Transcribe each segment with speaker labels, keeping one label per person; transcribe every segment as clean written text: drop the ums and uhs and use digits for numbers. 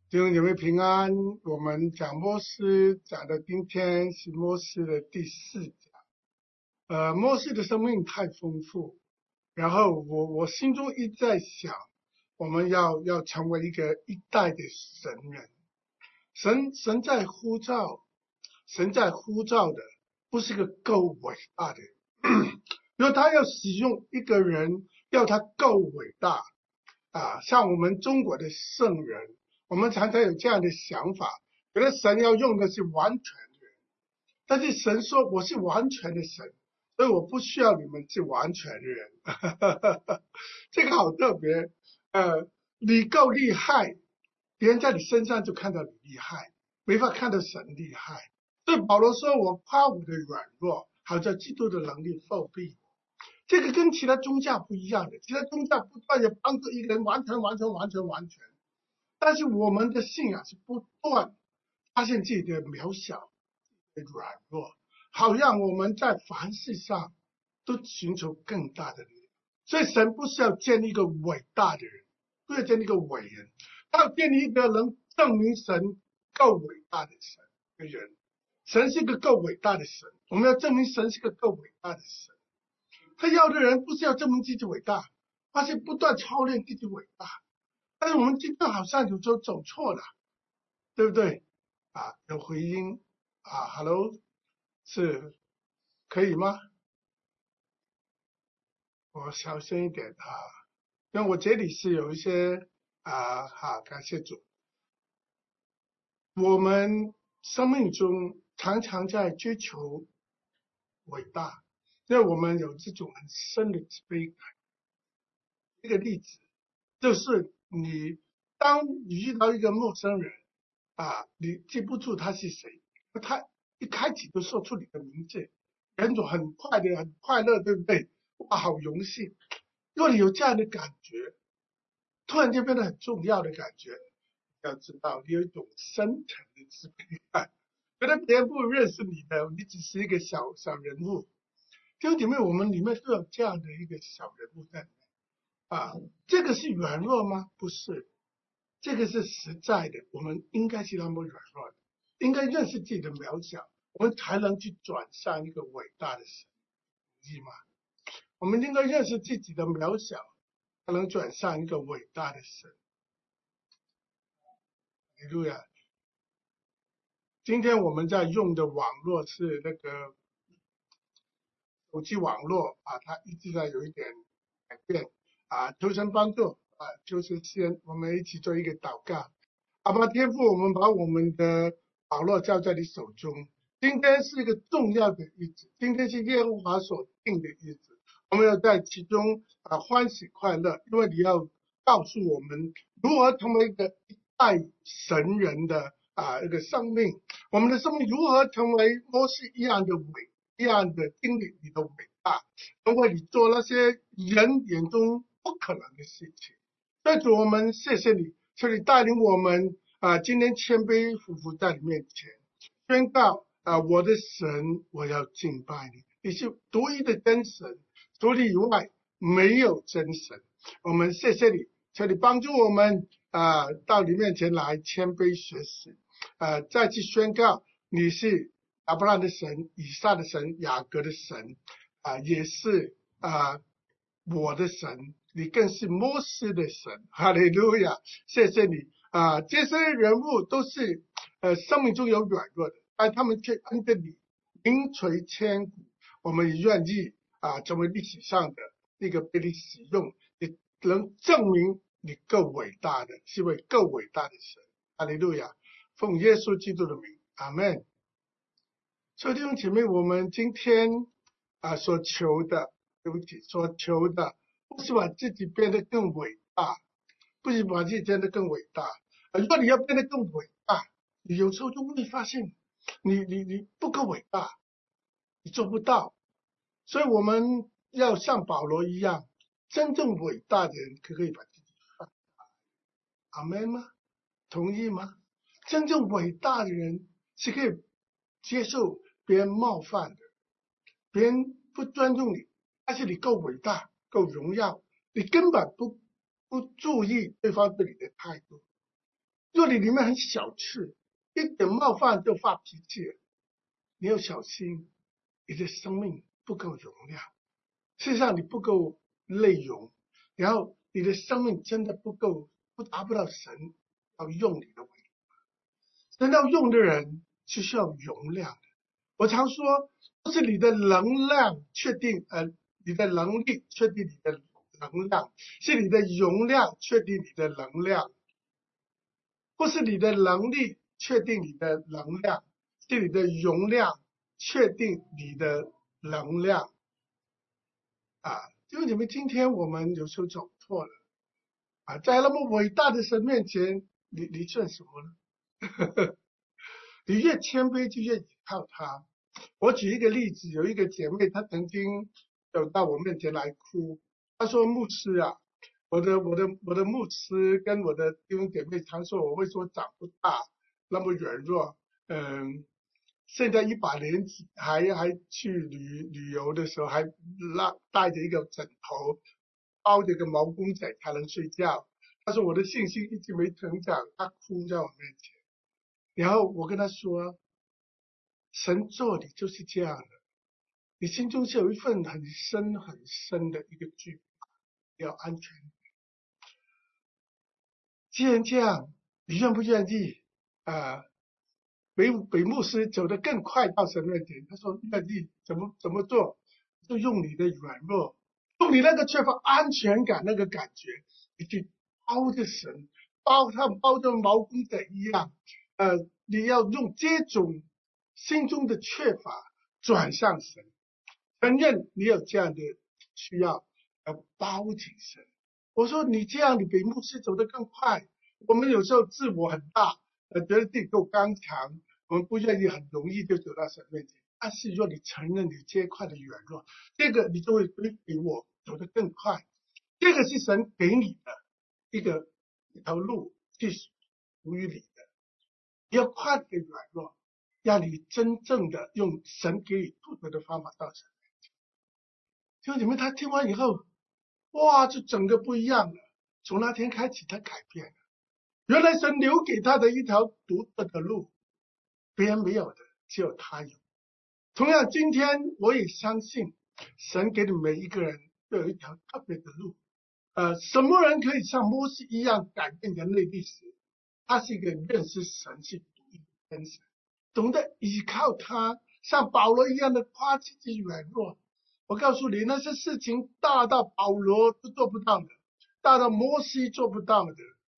Speaker 1: 弟兄姐妹平安，我们讲末世讲的今天是末世的第4讲。末世的生命太丰富，然后我心中一直在想，我们要成为一个一代的神人。神在呼召的不是个够伟大的人，如果他要使用一个人，要他够伟大像我们中国的圣人，我们常常有这样的想法，觉得神要用的是完全的人，但是神说我是完全的神，所以我不需要你们是完全的人。这个好特别，你够厉害，别人在你身上就看到你厉害，没法看到神厉害。所以保罗说，我夸我的软弱，好叫基督的能力覆庇我。这个跟其他宗教不一样的，其他宗教不断的帮助一个人完全，但是我们的信仰是不断发现自己的渺小的软弱，好让我们在凡事上都寻求更大的力量。所以神不是要建立一个伟大的人，不是要建立一个伟人，他要建立一个能证明神够伟大的神的人。神是一个够伟大的神，我们要证明神是个够伟大的神。他要的人不是要证明自己伟大，而是不断操练自己伟大。但是我们今天好像有时候走错了，对不对？有回音，Hello， 是可以吗？我小声一点因为我这里是有一些好，感谢主。我们生命中常常在追求伟大，因为我们有这种很深的自卑感。一个例子就是当你遇到一个陌生人你记不住他是谁，他一开始就说出你的名字，有一种很快乐，对不对？哇，好荣幸。如果你有这样的感觉，突然间变得很重要的感觉，要知道你有一种深层的自卑感，觉得别人不认识你的，你只是一个小人物。弟兄姐妹，我们里面都有这样的一个小人物在里面这个是软弱吗？不是，这个是实在的。我们应该是那么软弱的，应该认识自己的渺小，我们才能去转向一个伟大的神，是吗？我们应该认识自己的渺小，才能转向一个伟大的神。哈利路亚。今天我们在用的网络是那个手机网络它一直在有一点改变求神帮助就是先我们一起做一个祷告。阿爸天父，我们把我们的网络交在你手中。今天是一个重要的日子，今天是耶和华所定的日子，我们要在其中欢喜快乐，因为你要告诉我们如何成为一个一代神人的一个生命，我们的生命如何成为摩西一样的经历你的伟大，因为你做那些人眼中不可能的事情。所以主，我们谢谢你，求你带领我们今天谦卑俯伏在你面前，宣告我的神，我要敬拜你，你是独一的真神，除你以外没有真神。我们谢谢你，求你帮助我们到你面前来谦卑学习再次宣告你是亚伯拉罕的神，以撒的神，雅各的神也是我的神，你更是摩西的神。哈利路亚，谢谢你这些人物都是生命中有软弱的，但他们却跟着你名垂千古。我们也愿意成为历史上的一个被你使用，也能证明你够伟大的，是位够伟大的神。哈利路亚，奉耶稣基督的名，阿们。所以弟兄姐妹，我们今天所求的不是把自己变得更伟大，不是把自己变得更伟大如果你要变得更伟大，你有时候就会发现你不够伟大，你做不到。所以我们要像保罗一样，真正伟大的人可以把自己放大。阿们吗？同意吗？真正伟大的人是可以接受别人冒犯的，别人不尊重你，但是你够伟大够荣耀，你根本不注意对方对你的态度， 若你里面很小气，一点冒犯就发脾气了，你要小心，你的生命不够容量。事实上你不够内容，然后你的生命真的不够，达不到神要用你的。神要用的人是需要容量的。我常说，不是你的能量确定，你的能力确定你的能量，是你的容量确定你的能量。不是你的能力确定你的能量，是你的容量确定你的能量。就是你们今天我们有时候走错了在那么伟大的神面前，你算什么呢？你越谦卑就越依靠他。我举一个例子，有一个姐妹，她曾经走到我面前来哭，她说：“牧师啊，我的牧师跟我的弟兄姐妹常说我为什么长不大，那么软弱，现在一把年纪还去旅游的时候还带着一个枕头，包着个毛公仔才能睡觉。她说我的信心一直没成长，她哭在我面前。然后我跟她说，神做你就是这样的，你心中是有一份很深很深的一个惧怕，要安全。既然这样，你愿不愿意北牧师走得更快到神面前？他说愿意。怎么做？就用你的软弱，用你那个缺乏安全感那个感觉，你去包着神，包着毛公仔一样。你要用这种心中的缺乏转向神，承认你有这样的需要，包紧神。我说你这样，你比牧师走得更快。我们有时候自我很大，觉得自己够刚强，我们不愿意很容易就走到神面前。但是若你承认你这一块的软弱，这个你就会比我走得更快。这个是神给你的一条路，是属于你的。你要跨这个软弱，让你真正的用神给你独特的方法到神面前。就你们他听完以后，哇，就整个不一样了。从那天开始，他改变了。原来神留给他的一条独特的路，别人没有的，只有他有。同样，今天我也相信，神给你们每一个人都有一条特别的路。什么人可以像摩西一样改变人类历史？他是一个认识神是独一的真神，懂得依靠他，像保罗一样的夸自己软弱。我告诉你，那些事情大到保罗都做不到的，大到摩西做不到的，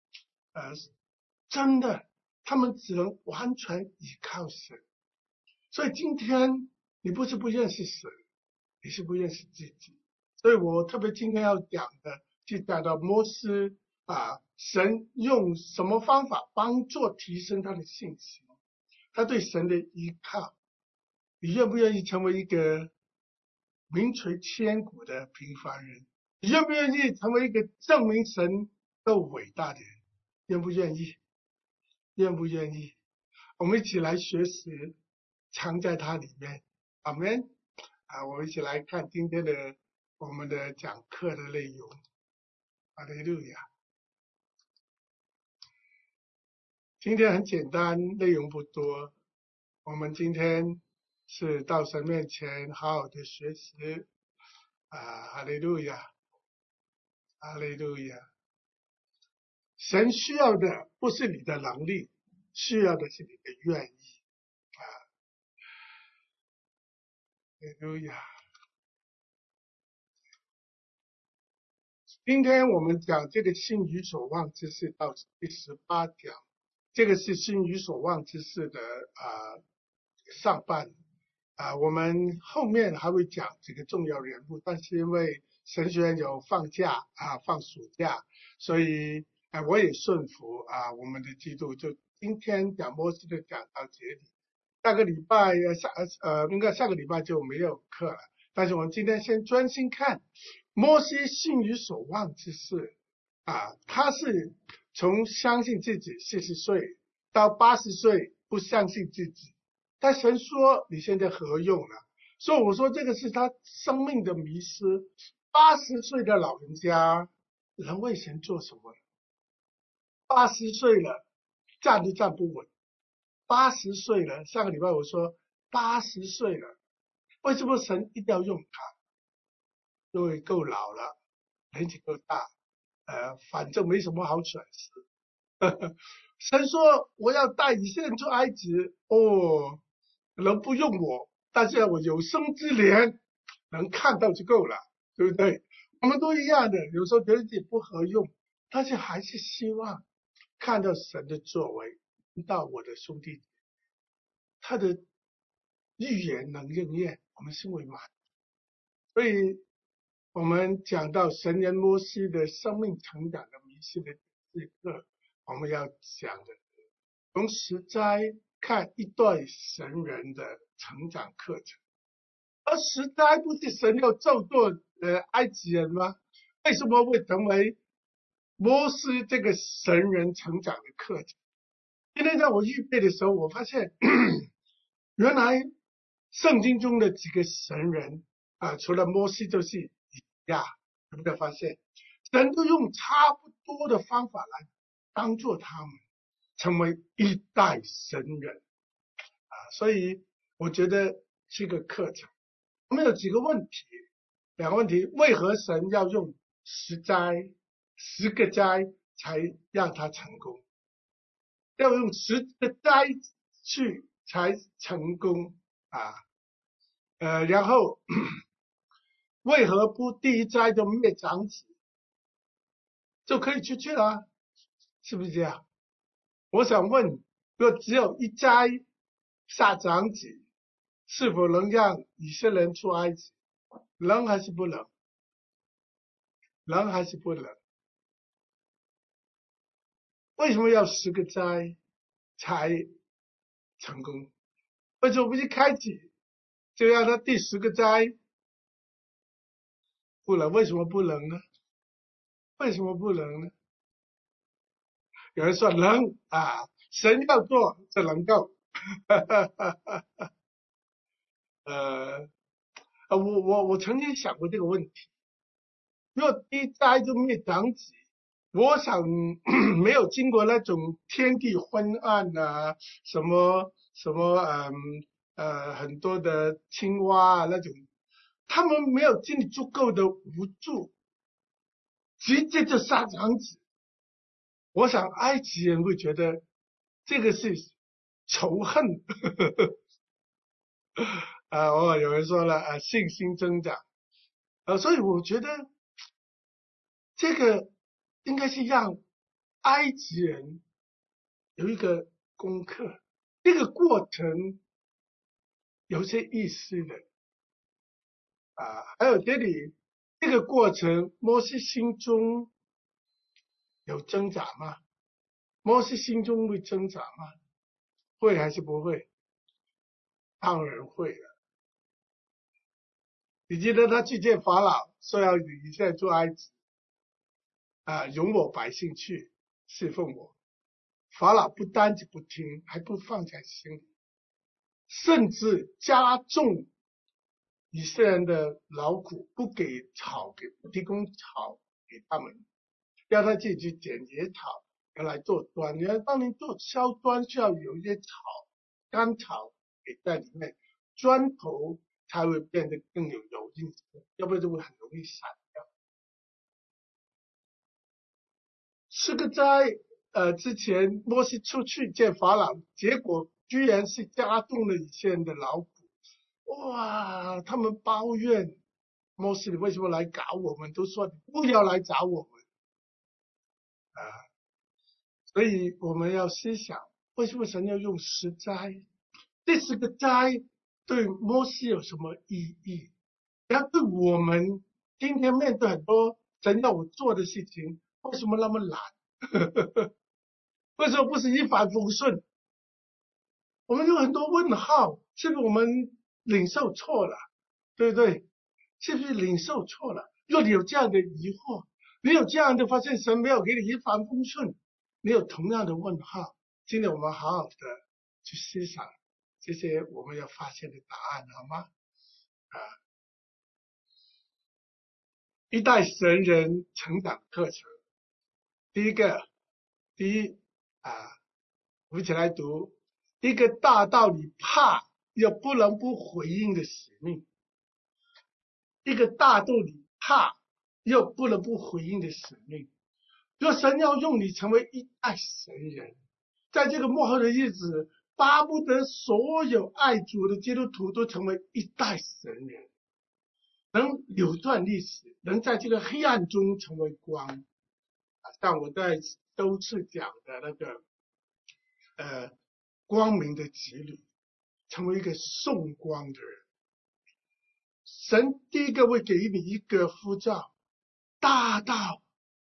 Speaker 1: 真的，他们只能完全依靠神。所以今天你不是不认识神，你是不认识自己。所以我特别今天要讲的，就讲到摩西神用什么方法帮助提升他的信心，他对神的依靠。你愿不愿意成为一个名垂千古的平凡人？你愿不愿意成为一个证明神够伟大的人？愿不愿意？愿不愿意？我们一起来学习，藏在它里面。阿们。我们一起来看今天的我们的讲课的内容。哈利路亚。今天很简单，内容不多。我们今天是到神面前好好的学习。哈利路亚，哈利路亚。神需要的不是你的能力，需要的是你的愿意。哈利路亚。今天我们讲这个信与所望之事到第18讲，这个是信与所望之事的上半。我们后面还会讲几个重要人物，但是因为神学院有放假放暑假，所以我也顺服我们的基督，就今天讲摩西的讲到这里。下个礼拜应该下个礼拜就没有课了，但是我们今天先专心看摩西信与所望之事。他是从相信自己40岁到80岁不相信自己，但神说你现在何用了？所以我说这个是他生命的迷失。80岁的老人家能为神做什么？80岁了， 站都站不稳，80岁了。上个礼拜我说80岁了，为什么神一定要用他？因为够老了，年纪够大，反正没什么好损失。神说我要带以色列人出埃及，能不用我，但是我有生之年能看到就够了，对不对？我们都一样的，有时候觉得自己不合用，但是还是希望看到神的作为，到我的兄弟他的预言能应验，我们心为满。所以我们讲到神人摩西的生命成长的迷信的这个，我们要讲的从实在看一段神人的成长课程。而实在不是神要造作埃及人吗？为什么会成为摩西这个神人成长的课程？今天在我预备的时候，我发现原来圣经中的几个神人除了摩西就是以亚，有没有发现神都用差不多的方法来帮助他们成为一代神人所以我觉得这个课程我们有几个问题，两个问题：为何神要用10个灾才让他成功？要用10个灾去才成功然后为何不第一灾就灭长子就可以出去了？是不是这样？我想问，如果只有一灾杀长子，是否能让以色列人出埃及？能还是不能？能还是不能？为什么要10个灾才成功？为什么不一开始就让他第10个灾？不能？为什么不能呢？为什么不能呢？有人说能神要做就能够。我曾经想过这个问题，如果第一灾就灭长子，我想没有经过那种天地昏暗什么很多的青蛙那种，他们没有经历足够的无助，直接就杀长子。我想埃及人会觉得这个是仇恨。有人说了信心增长所以我觉得这个应该是让埃及人有一个功课，这个过程有些意思的还有这个过程，摩西心中有挣扎吗？摩西心中会挣扎吗？会还是不会？当然会了。你记得他去见法老，说要你现在做埃及容我百姓去侍奉我。法老不单只不听，还不放在心里，甚至加重以色列人的劳苦，不提供草给他们，要他自己去捡野草，要来做端。你要当你做烧端，需要有一些草，干草给在里面，砖头才会变得更有柔韧性，要不然就会很容易散掉。10个灾之前摩西出去见法老，结果居然是加重了以色列人的劳苦。哇，他们抱怨摩西，你为什么来搞我们？都说你不要来找我们所以我们要思想，为什么神要用10灾？这10个灾对摩西有什么意义？然后对我们今天面对很多神要我做的事情，为什么那么懒？为什么不是一帆风顺？我们有很多问号，是不是我们领受错了？对不对？是不是领受错了？若你有这样的疑惑，你有这样的发现神没有给你一帆风顺，你有同样的问号，今天我们好好的去思想这些我们要发现的答案，好吗？一代神人成长课程，第一我们一起来读一个大道理怕又不能不回应的使命，一个大道理怕又不能不回应的使命。若神要用你成为一代神人，在这个末后的日子，巴不得所有爱主的基督徒都成为一代神人，能扭转历史，能在这个黑暗中成为光。像我在周次讲的那个光明的子女，成为一个送光的人。神第一个会给你一个呼召，大道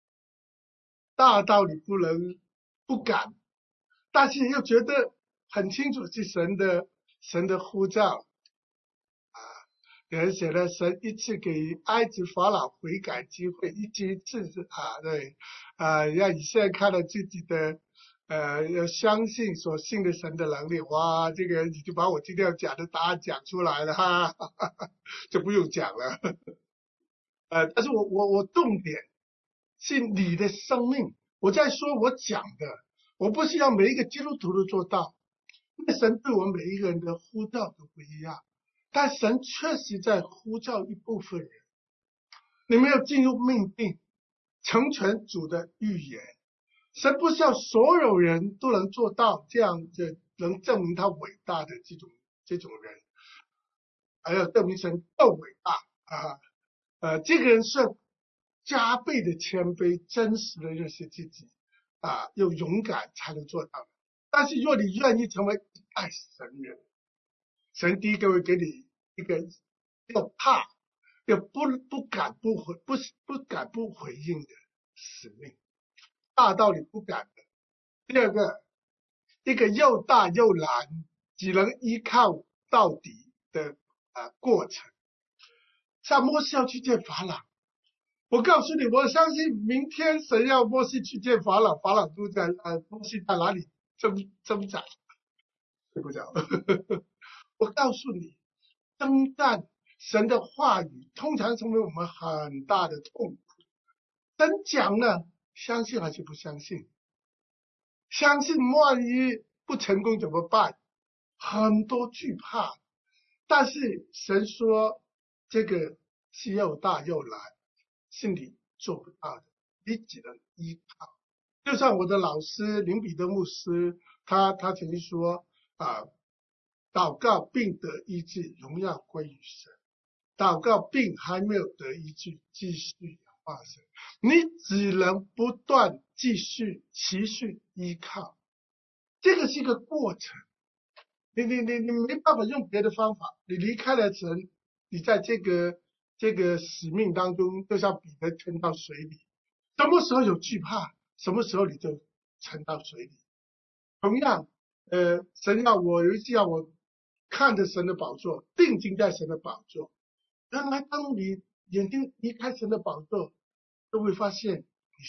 Speaker 1: 你不能不敢，但是又觉得很清楚是神的呼召。有人写了，神一次给埃及法老悔改机会，一次对，让以色列看了自己的要相信所信的神的能力。哇，这个你就把我今天要讲的答案讲出来了哈，就不用讲了。但是我重点是你的生命，我在说我讲的，我不是要每一个基督徒都做到，因为神对我们每一个人的呼召都不一样。但神确实在呼召一部分人，你没有进入命定，成全主的预言。神不是要所有人都能做到这样子，能证明他伟大的这种人，还要证明神更伟大这个人是加倍的谦卑，真实的认识自己又勇敢才能做到。但是若你愿意成为一代神人，神第一个会给你一个要怕又不敢不回应的使命，大道理不敢的。第二个，一个又大又难，只能依靠到底的过程。像摩西要去见法老，我告诉你，我相信明天神要摩西去见法老，法老都在摩西在哪里挣扎，睡不着。我告诉你，征战神的话语通常成为我们很大的痛苦。神讲了，相信还是不相信？相信万一不成功怎么办？很多惧怕。但是神说这个是又大又难，是你做不到的，你只能依靠。就像我的老师林彼得牧师，他曾经说祷告并得医治，荣耀归于神。祷告并还没有得医治，继续仰望神。你只能不断继续持续依靠，这个是一个过程。你没办法用别的方法。你离开了神，你在这个使命当中，就像彼得沉到水里。什么时候有惧怕，什么时候你就沉到水里。同样，神要我有一次要我看着神的宝座，定睛在神的宝座。原来当你眼睛离开神的宝座，都会发现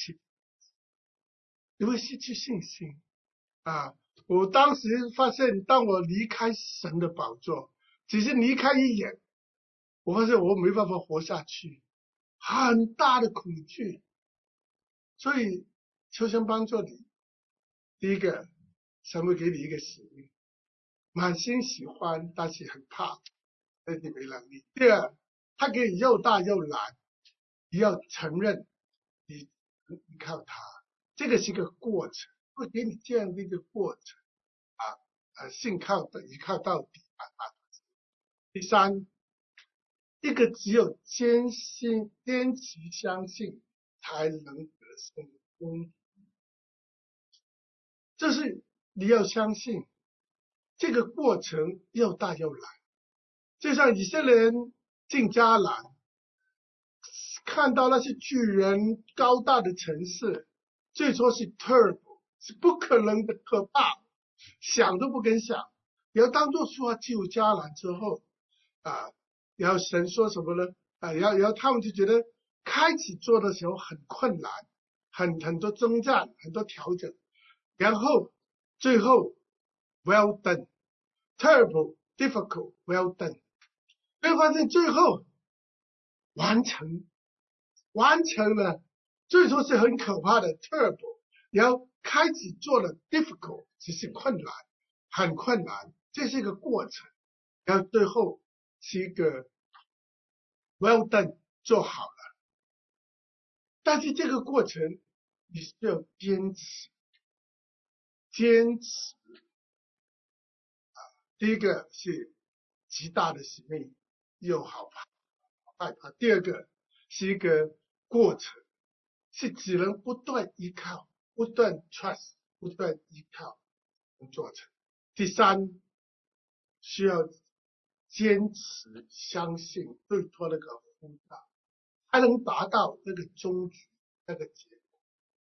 Speaker 1: 你会失去信心我当时发现，当我离开神的宝座，只是离开一眼，我发现我没办法活下去，很大的恐惧。所以求神帮助你。第一个，神会给你一个使命，满心喜欢，但是很怕，但是没能力。第二，他给你又大又难，你要承认你依靠他，这个是一个过程，会给你这样的一个过程信靠的依靠到底第三，一个只有坚持相信才能得胜的工具，就是你要相信这个过程又大又难。就像以色列人进迦南，看到那些巨人高大的城市，最初是 terrible， 是不可能的可怕，想都不敢想。然后当作说进入迦南之后然后神说什么呢然后他们就觉得开始做的时候很困难，很多征战，很多调整，然后最后 well done， terrible difficult well done， 会发现最后完成了。最初是很可怕的 terrible， 你要开始做了 difficult， 只是困难，很困难，这是一个过程，然后最后是一个 well done， 做好了。但是这个过程你需要坚持，坚持。第一个是极大的使命，又好害怕；第二个是一个过程，是只能不断依靠、不断 trust、不断依靠做成。第三，需要坚持相信对托那个呼召，才能达到那个终局、那个结果。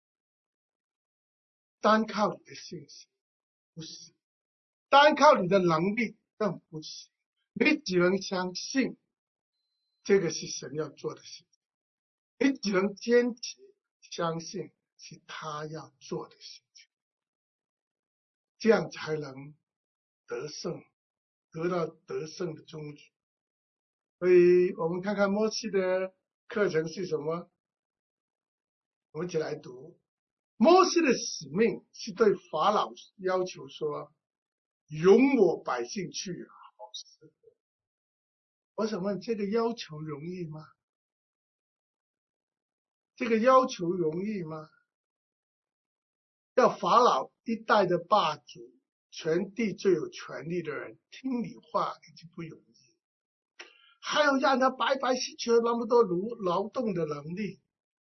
Speaker 1: 单靠你的信心不行，单靠你的能力更不行，你只能相信这个是神要做的事情，你只能坚持相信是他要做的事情，这样才能得胜，得到得胜的终局。所以我们看看摩西的课程是什么，我们一起来读。摩西的使命是对法老要求说，容我百姓去好事。我想问，这个要求容易吗？这个要求容易吗？要法老一代的霸主，全地最有权力的人听你话已经不容易，还要让他白白失去了那么多劳动的能力。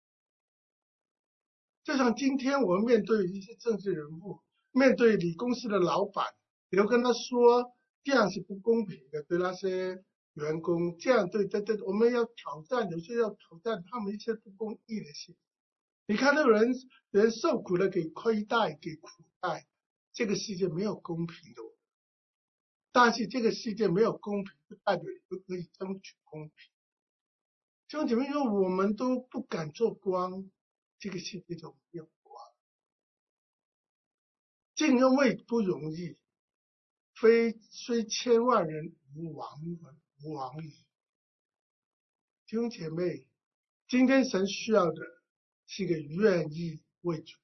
Speaker 1: 就像今天我们面对一些政治人物，面对你公司的老板，你要跟他说这样是不公平的，对那些员工这样，对，我们要挑战，有些要挑战他们一些不公义的事。你看那个人受苦了，给亏待，给苦待，这个世界没有公平的。但是这个世界没有公平，不代表你不可以争取公平。弟兄姐妹，因为我们都不敢做光，这个世界就没有光。正因为不容易，虽千万人吾往矣。弟兄姐妹，今天神需要的是一个愿意为主，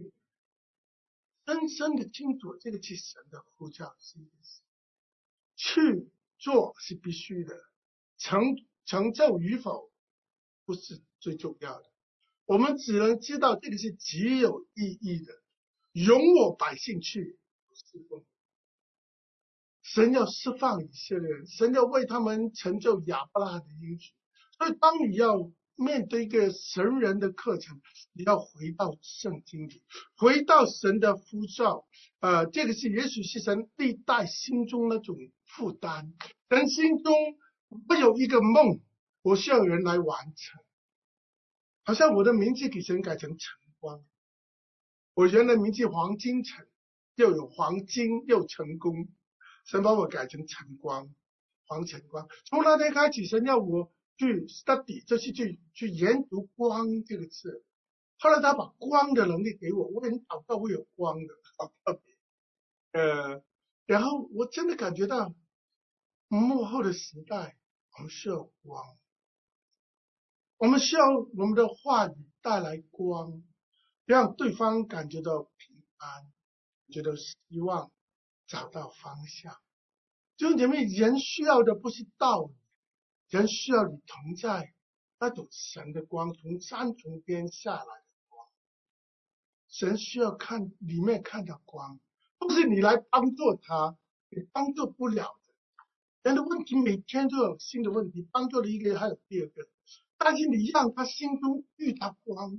Speaker 1: 深深的清楚这个是神的呼召，是一个事，去做是必须的，成就与否不是最重要的。我们只能知道这个是极有意义的，容我百姓去侍奉。神要释放以色列人，神要为他们成就亚伯拉罕的应许。所以当你要面对一个神人的课程，你要回到圣经里，回到神的呼召。这个是也许是神历代心中那种负担。人心中我有一个梦，我需要人来完成。好像我的名字给神改成晨光，我原来名字黄金城，又有黄金又成功，神把我改成晨光，黄晨光。从那天开始，神要我去 study， 就是去研读光这个字。后来他把光的能力给我，我也祷告会有光的，好特别。然后我真的感觉到幕后的时代，我们需要光，我们需要我们的话语带来光，让对方感觉到平安，觉得希望，找到方向。弟兄姐妹，人需要的不是道理，人需要你同在那种神的光，从三重边下来的光。神需要看里面看到光，不是你来帮助他，你帮助不了的。人的问题每天都有新的问题，帮助了一个还有第二个，但是你让他心中遇到光，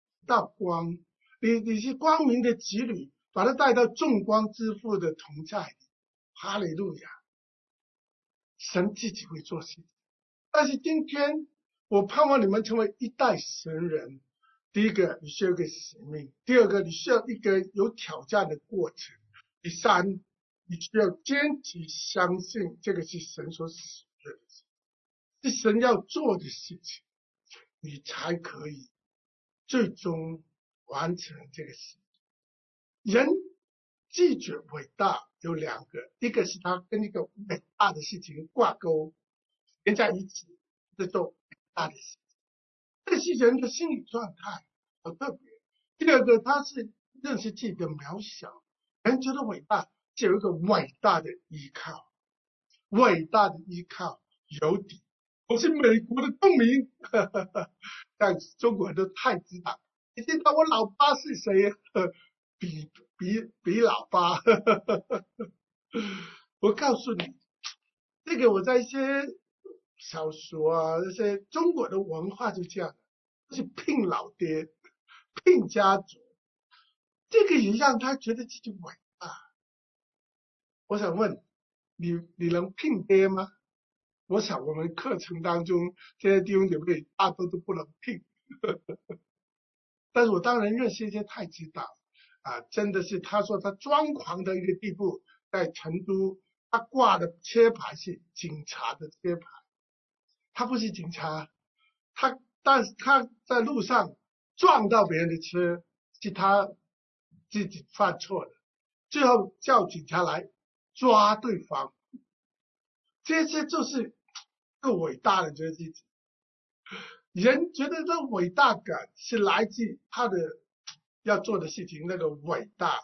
Speaker 1: 你是光明的子女，把他带到众光之父的同在里。哈利路亚！神自己会做事。但是今天我盼望你们成为一代神人。第一个，你需要一个使命；第二个，你需要一个有挑战的过程；第三，你需要坚持相信这个是神所使用的事，是神要做的事情，你才可以最终完成这个事。人记住伟大有两个，一个是他跟一个伟大的事情挂钩连在一起，这做伟大的事情，这是人的心理状态，好特别。第二个，他是认识自己的渺小，人觉得伟大，就有一个伟大的依靠，伟大的依靠有底。我是美国的公民，但中国人都太知道，你知道我老爸是谁？比老爸。我告诉你，这个我在一些小说啊，这些中国的文化就这样，就是聘老爹、聘家族，这个也让他觉得自己伟大。我想问你能聘爹吗？我想我们课程当中这些弟兄姐妹大多都不能聘，但是我当然认识一些太知道啊，真的是他说他装狂的一个地步，在成都他挂的车牌是警察的车牌，他不是警察，但是他在路上撞到别人的车，是他自己犯错了，最后叫警察来抓对方，这些就是个伟大的觉得自己。人觉得这伟大感是来自他的要做的事情那个伟大。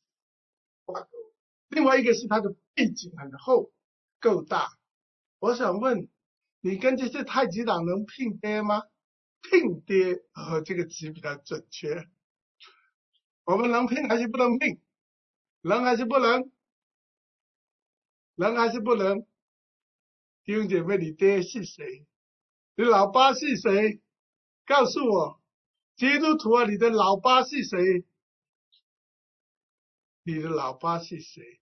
Speaker 1: 另外一个是他的背景很厚，够大。我想问你跟这些太极党能拼爹吗？拼爹这个词比较准确。我们能拼还是不能拼？能还是不能？能还是不能？弟兄姐妹，你爹是谁？你老爸是谁？告诉我，基督徒啊，你的老爸是谁？你的老爸是谁？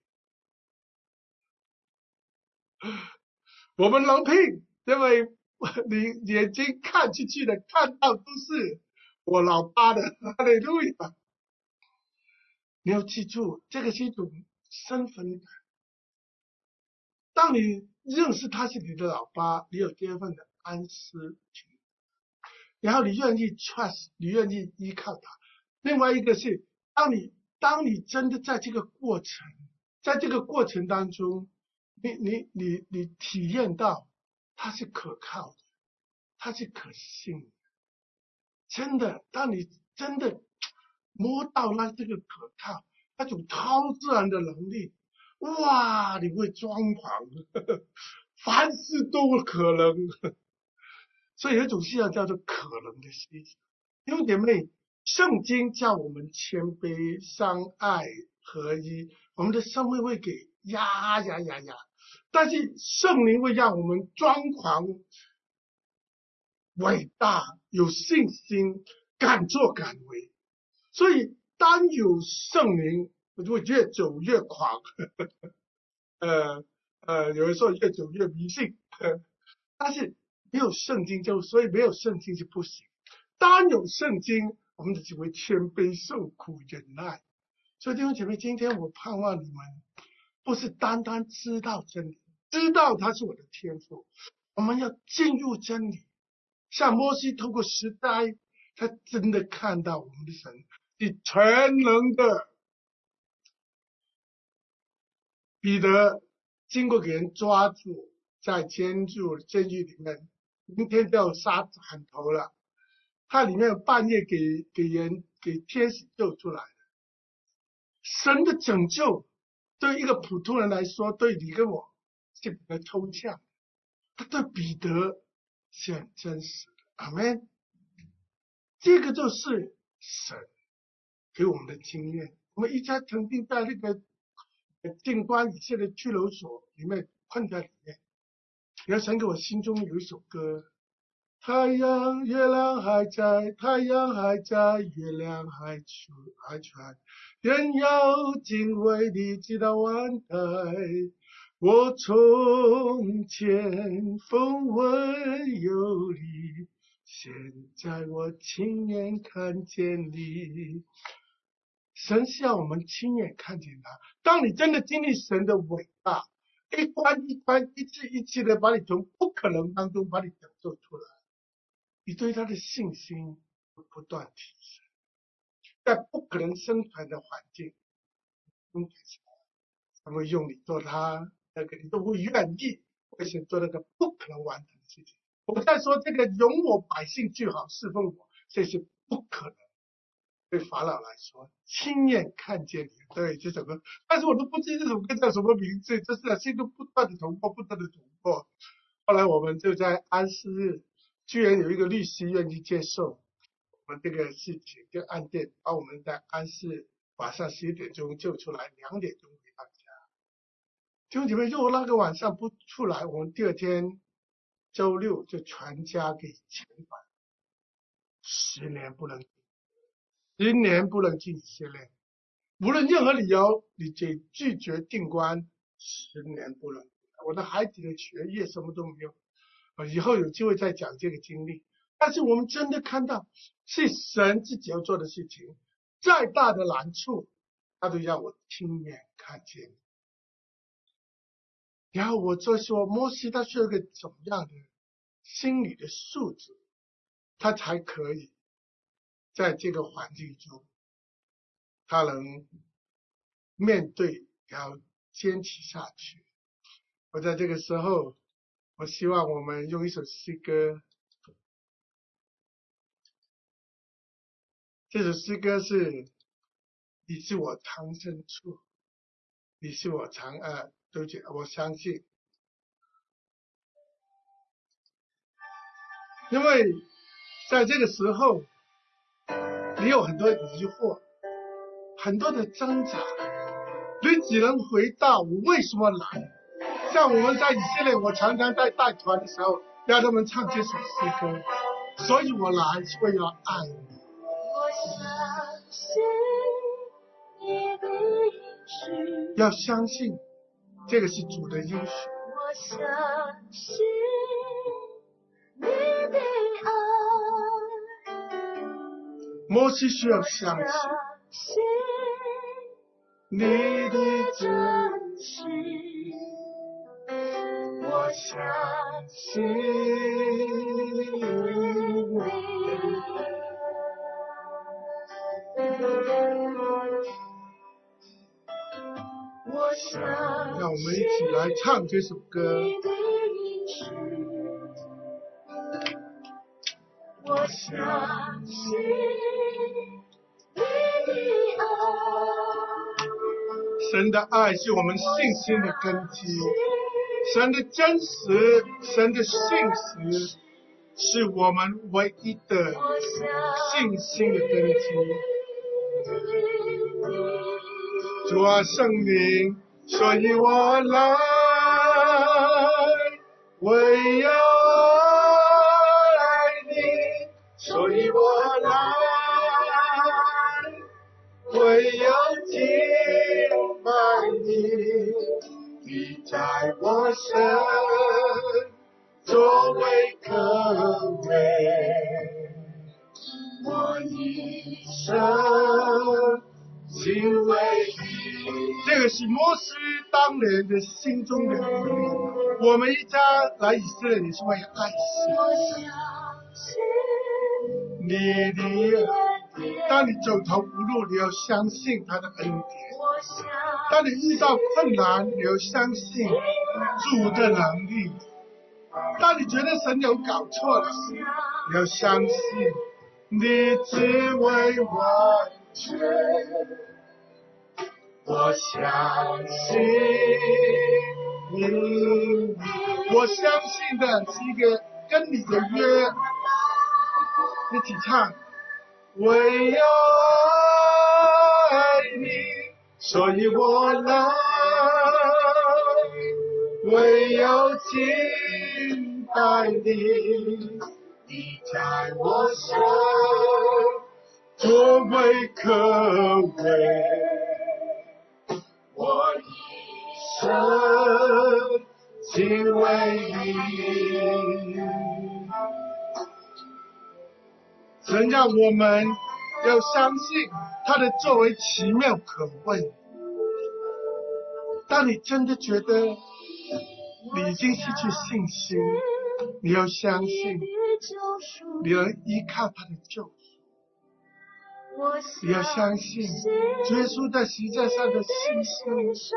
Speaker 1: 我们能拼，因为你眼睛看出去的，看到都是我老爸的，哈利路亚！你要记住，这个是一种身份感。当你认识他是你的老爸，你有第二份的安思，然后你愿意 trust， 你愿意依靠他。另外一个是，当你真的在这个过程当中，你体验到他是可靠的，他是可信的。真的，当你真的摸到这个可靠，那种超自然的能力，哇，你会装狂，凡事都可能。所以有一种信仰叫做可能的信仰。弟兄姐妹，圣经叫我们谦卑、相爱、合一，我们的生命会给压，但是圣灵会让我们装狂、伟大、有信心、敢作敢为。所以当有圣灵，我就会越走越狂，有人说越走越迷信，但是没有圣经所以没有圣经是不行。当有圣经，我们就会谦卑、受苦、忍耐。所以弟兄姐妹，今天我盼望你们不是单单知道真理，知道它是我的天赋，我们要进入真理。像摩西透过时代，他真的看到我们的神是全能的。彼得经过给人抓住，在监狱里面，明天就要杀砍头了。他里面半夜给天使救出来的。神的拯救对一个普通人来说，对你跟我是比较抽象，他对彼得是很真实的。阿们。这个就是神给我们的经验。我们一家曾经在那个静观以下的拘留所里面困在里面，然后神给我心中有一首歌：太阳月亮还在，太阳还在，月亮还在，人要敬畏你直到万代。我从前风闻有你，现在我亲眼看见你。神是要我们亲眼看见他。当你真的经历神的伟大，一关一关、一次一次的把你从不可能当中把你拯救出来，你对他的信心会不断提升。在不可能生存的环境，他会用你做他那个，你都会愿意为神做那个不可能完成的事情。我在说这个容我百姓就好侍奉我，这是不可能。 对法老来说，亲眼看见你，对这首歌，但是我都不知这首歌叫什么名字，就是心中不断的突破，不断的突破。后来我们就在安息日，居然有一个律师愿意接受我们这个事情，就案件把我们在安息日晚上11点钟救出来，2点钟回到家。弟兄姐妹，如果那个晚上不出来，我们第二天周六就全家给遣返，10年不能10年不能进以色列，无论任何理由，你拒绝定关，10年不能。我的孩子的学业什么都没有，以后有机会再讲这个经历。但是我们真的看到是神自己要做的事情，再大的难处，他都让我亲眼看见。然后我就说，摩西他需要一个怎么样的心理的素质，他才可以在这个环境中，他能面对，然后坚持下去。我在这个时候，我希望我们用一首诗歌，这首诗歌是你是我藏身处，你是我对不起，我相信，因为在这个时候，你有很多疑惑，很多的挣扎，你只能回到我为什么来。像我们在以色列，我常常在带团的时候让他们唱这首诗歌，所以我来是为了爱你。
Speaker 2: 我相信你的应许，
Speaker 1: 要相信这个是主的应许。
Speaker 2: 我相信你的爱，
Speaker 1: 摩西需要相信你的
Speaker 2: 真实，
Speaker 1: 我相信
Speaker 2: 我相
Speaker 1: 让我们一起来唱这首歌。
Speaker 2: 你的应许，我相信你的爱，
Speaker 1: 神的爱是我们信心的根基，神的真实，神的信实是我们唯一的信心的根基。主啊，圣灵，所以我来，唯有爱你，所以我来，唯有敬拜你，你在我身作为可畏，我一生敬畏你。这个是摩西当年的心中的经历。我们一家来以色列也是为了爱神。你的，当你走投无路，你要相信他的恩典；当你遇到困难，你要相信主的能力；当你觉得神有搞错了，你要相信你只为完成。我相信你，我相信的是一个跟你的约。一起唱，唯有爱你，所以我来，唯有敬拜你，你在我身作为可畏，我一生敬畏你。神让我们要相信他的作为奇妙可畏。当你真的觉得你已经失去信心，你要相信你能依靠他的救赎。你要相信主耶稣在十字架上的牺牲，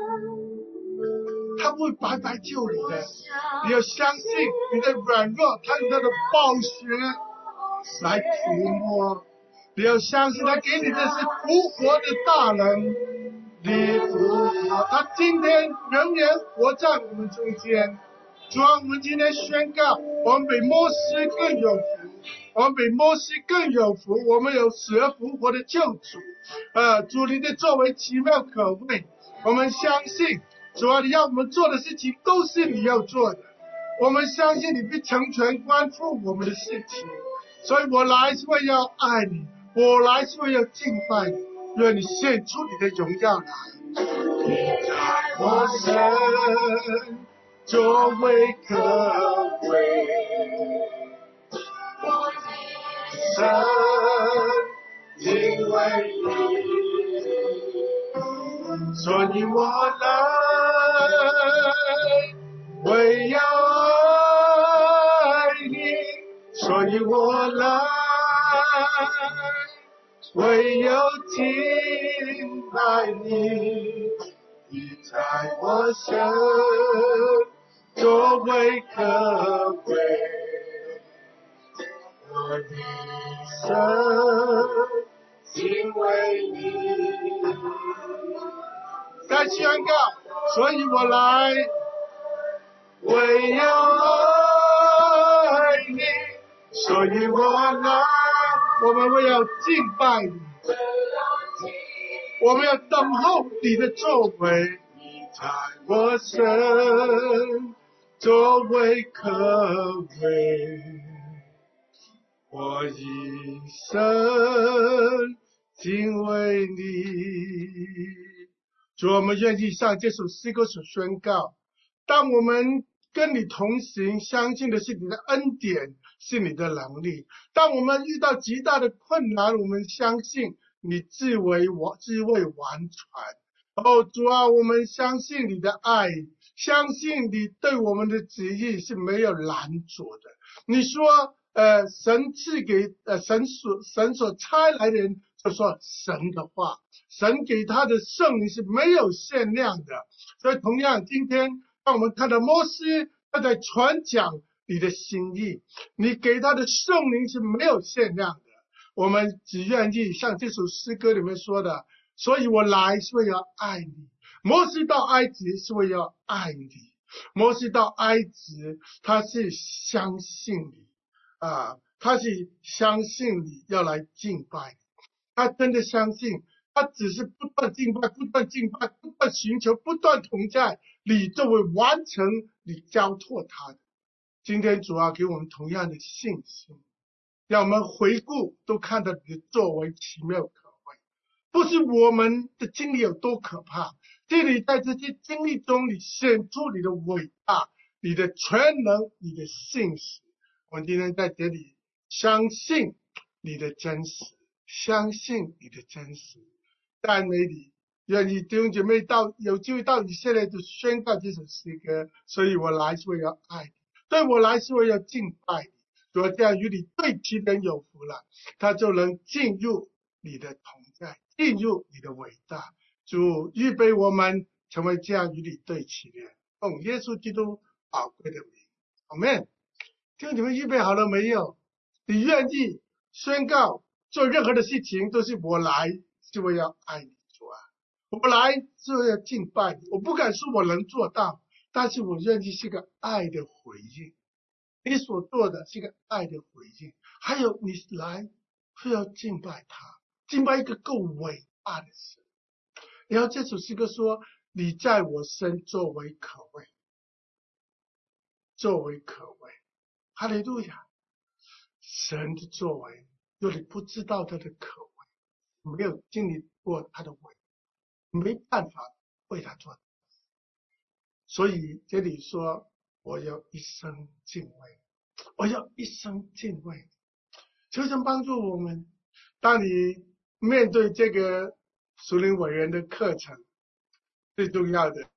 Speaker 1: 他不会白白救你的。你要相信你的软弱，他用他的宝血来涂抹。 你要相信他给你的是复活的大能，你复活，他今天仍然活在我们中间。主啊，我们今天宣告，我们比摩西更有福，我们比摩西更有福，我们有死而复活的救主。主你的作为奇妙可畏，我们相信主啊，你要我们做的事情都是你要做的，我们相信你必成全关乎我们的事情。所以我来是为要爱你，我来是为要敬拜你，愿你献出你的荣耀来。我神作为可畏，我神敬畏你，所以我来为要爱你，所以我来唯有敬拜你，你在我身作为可贵，我的神敬畏你。再宣告，所以我来唯有爱你，所以我来，我们会要敬拜你，我们要等候你的作为，你在我身作为可畏，我一生敬畏你。主，我们愿意向这首诗歌所宣告，当我们跟你同行，相信的是你的恩典，是你的能力。当我们遇到极大的困难，我们相信你至为完全。主啊，我们相信你的爱，相信你对我们的旨意是没有拦阻的。你说神赐给神所差来的人就说神的话，神给他的圣灵是没有限量的。所以同样今天当我们看到摩西他在传讲你的心意，你给他的圣灵是没有限量的。我们只愿意像这首诗歌里面说的，所以我来是为了爱你。摩西到埃及是为了爱你，摩西到埃及他是相信你他是相信你要来敬拜你，他真的相信，他只是不断敬拜，不断敬拜，不断寻求，不断同在，你就会完成你交托他的。今天主要给我们同样的信心，让我们回顾都看到你的作为奇妙可畏，不是我们的经历有多可怕，这里在这些经历中你显出你的伟大，你的全能，你的信实。我们今天在这里相信你的真实，相信你的真实，赞美你，愿意弟兄姐妹有机会到你现在就宣告这首诗歌，所以我来是为了爱你，对我来是为了敬拜你。主要这样与你对齐的人有福了，他就能进入你的同在，进入你的伟大。主预备我们成为这样与你对齐的人，奉耶稣基督宝贵的名，阿们。弟兄姐妹预备好了没有？你愿意宣告做任何的事情都是我来是为了爱你，主啊，我来是为了敬拜你，我不敢说我能做到，但是我愿意是个爱的回应，你所做的是个爱的回应。还有你来是要敬拜他，敬拜一个够伟大的神。然后这首诗歌说，你在我身作为可畏，作为可畏，哈利路亚。神的作为，有你不知道他的可畏，没有经历过他的伟，没办法为他做。所以这里说，我要一生敬畏，我要一生敬畏。求神帮助我们，当你面对这个属灵伟人的课程，最重要的，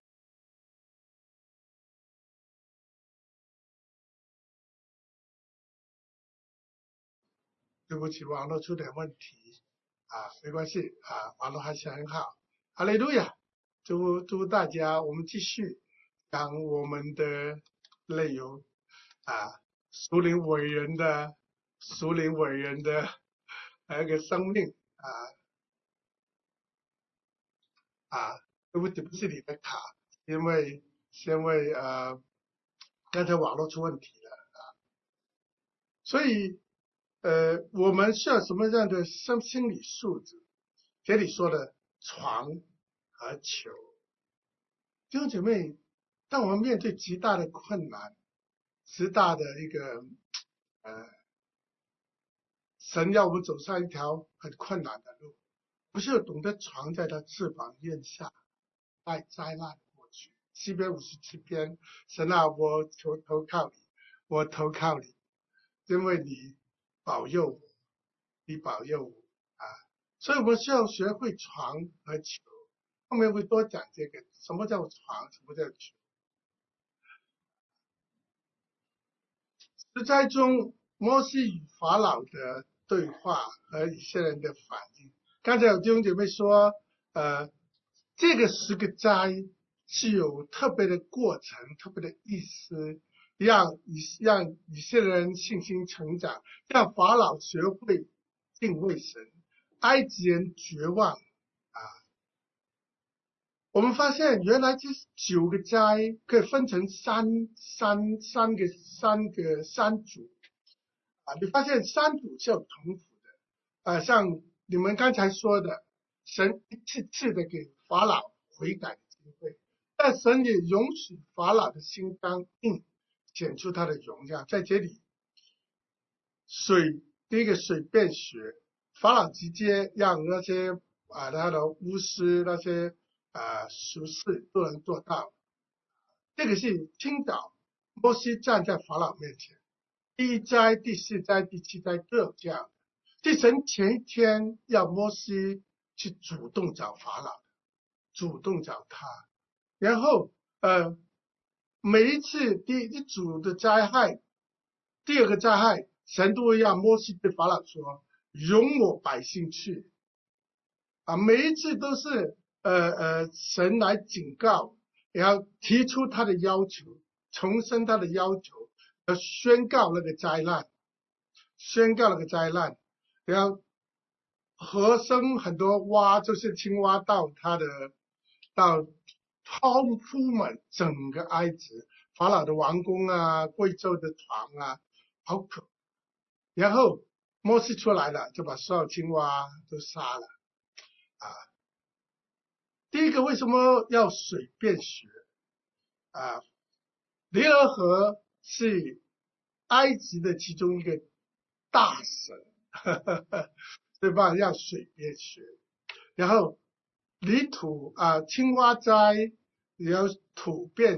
Speaker 1: 对不起，网络出点问题没关系网络还是很好。哈利路亚，祝大家，我们继续讲我们的内容属灵伟人的一个生命对不起，不是你的卡，因为刚才网络出问题了，所以我们需要什么样的心理素质？这里说的床和球，弟兄姐妹，当我们面对极大的困难，极大的一个神要我们走上一条很困难的路，不是懂得藏在他翅膀荫下，带灾难过去。诗篇57篇，神啊，我投靠你，我投靠你，因为你保佑我，你保佑我所以我们需要学会床和球。后面会多讲这个，什么叫床，什么叫球。诗灾中，摩西与法老的对话和以色列人的反应。刚才有弟兄姐妹说，这个10个灾是有特别的过程、特别的意思，让以色列人信心成长，让法老学会敬畏神，埃及人绝望我们发现原来这9个灾可以分成三个三组你发现三组是有重复的像你们刚才说的，神一次次的给法老悔改的机会，但神也容许法老的心刚硬，显出他的荣耀。在这里，第一个水变血，法老直接让那些他的巫师那些术士都能做到。这个是清早摩西站在法老面前，第1灾、第4灾、第7灾都有这样。这神前一天要摩西去主动找法老，主动找他，然后每一次第一组的灾害，第2个灾害，神都会让摩西对法老说：“容我百姓去。”每一次都是神来警告，然后提出他的要求，重申他的要求，要宣告那个灾难，然后和生很多蛙，就是青蛙到铺满整个埃及，法老的王宫贵胄的床好可。然后摩西出来了，就把所有青蛙都杀了第一个为什么要水变血尼罗河是埃及的其中一个大神对吧？让水变血，然后泥土青蛙灾，然后土变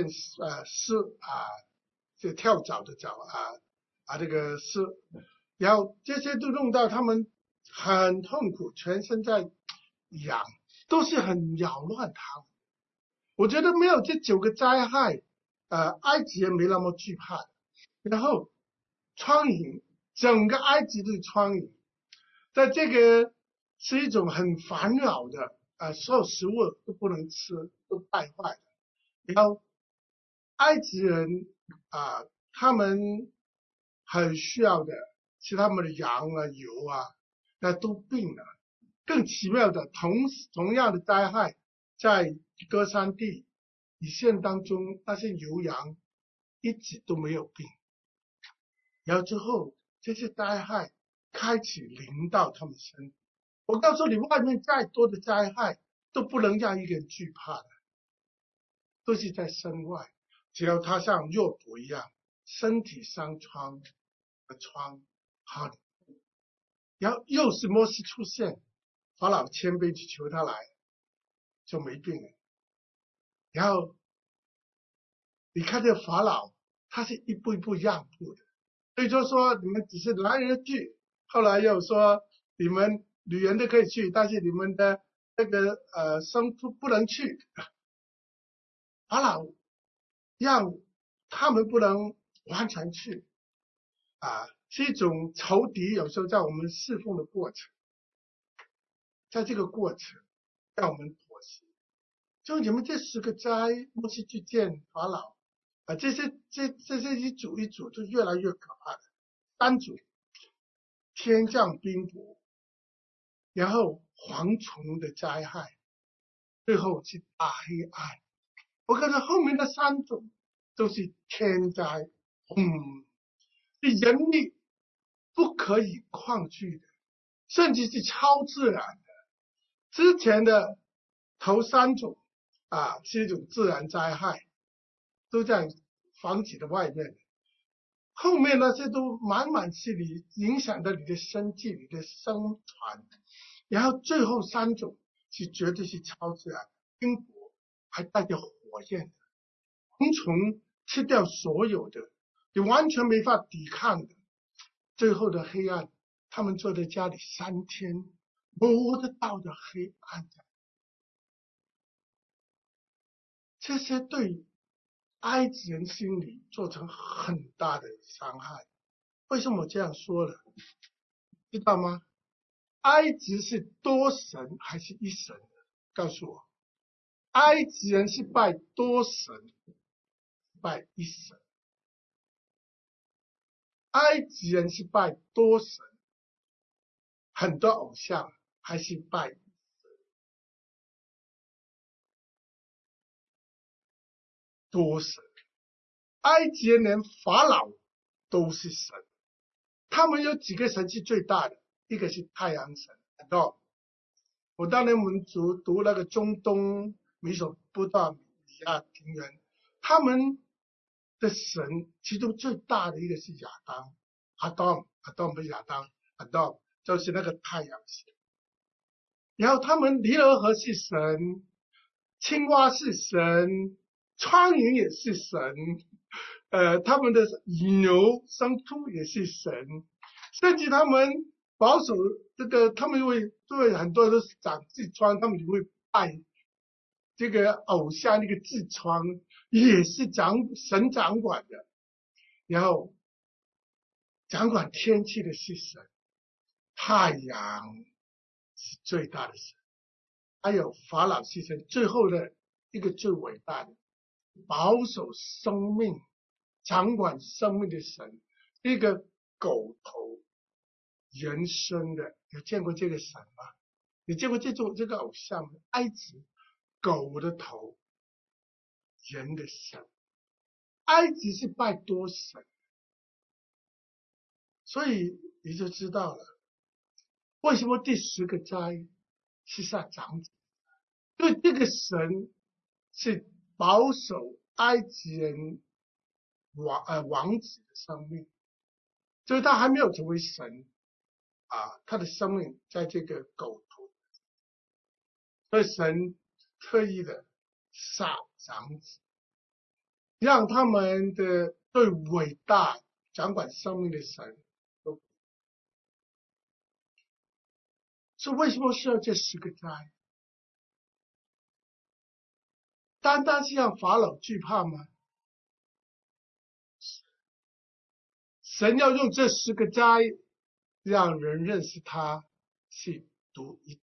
Speaker 1: 就跳蚤的蚤这个是，然后这些都弄到他们很痛苦，全身在痒，都是很扰乱他们。我觉得没有这9个灾害埃及人没那么惧怕。然后苍蝇，整个埃及的苍蝇，在这个是一种很烦扰的所有食物都不能吃，都败坏的。然后埃及人他们很需要的是他们的羊油那都病了。更奇妙的，同样的灾害在歌珊地以色列当中，那些牛羊一直都没有病。然后之后这些灾害开始临到他们身体。我告诉你，外面再多的灾害都不能让一个人惧怕的，都是在身外。只要他像约伯一样，身体上疮和疮好的，然后又是摩西出现，法老谦卑去求他来，就没病了。然后你看这法老，他是一步一步让步的。所以就说你们只是男人去，后来又说你们女人都可以去，但是你们的那个生父不能去。法老让他们不能完全去是一种仇敌，有时候在我们侍奉的过程，在这个过程让我们妥协。就你们这10个灾，摩西去见法老这些一组一组就越来越可怕的。3组天降冰雹， 然后蝗虫的灾害，最后是大黑暗。我看到后面的3种都是天灾，是人力不可以抗拒的，甚至是超自然的。之前的头3种是一种自然灾害，都在房子的外面，后面那些都满满是你影响到你的生计、你的生传，然后最后3种是绝对是超自然，冰雹还带着火焰的，蝗虫吃掉所有的，你完全没法抵抗的。最后的黑暗，他们坐在家里3天，摸得到的黑暗，这些对埃及人心里造成很大的伤害。为什么这样说呢？知道吗？埃及是多神还是一神？告诉我。埃及人是拜多神，拜一神。埃及人是拜多神，很多偶像，还是拜多神？埃及人连法老都是神，他们有几个神是最大的？一个是太阳神，我当年我们读那个中东米索不达米亚平原，他们的神其中最大的一个是亚当，阿当不是亚当，阿当就是那个太阳神。然后他们尼罗河是神，青蛙是神，苍蝇也是神，他们的牛、牲畜也是神，甚至他们保守这个，他们会对很多人都是长痔疮，他们就会拜这个偶像，那个痔疮也是神掌管的。然后掌管天气的是神，太阳是最大的神，还有法老是神，最后的一个最伟大的保守生命、掌管生命的神，一个狗头人身的，有见过这个神吗？你见过这个偶像吗？埃及狗的头，人的神，埃及是拜多神，所以你就知道了为什么第10个灾是下长子，因为这个神是保守埃及人王子的生命，所以他还没有成为神他的生命在这个狗头，所以神特意的杀长子，让他们的最伟大掌管生命的神都。是为什么需要这10个灾？单单是让法老惧怕吗？神要用这10个灾让人认识他是独一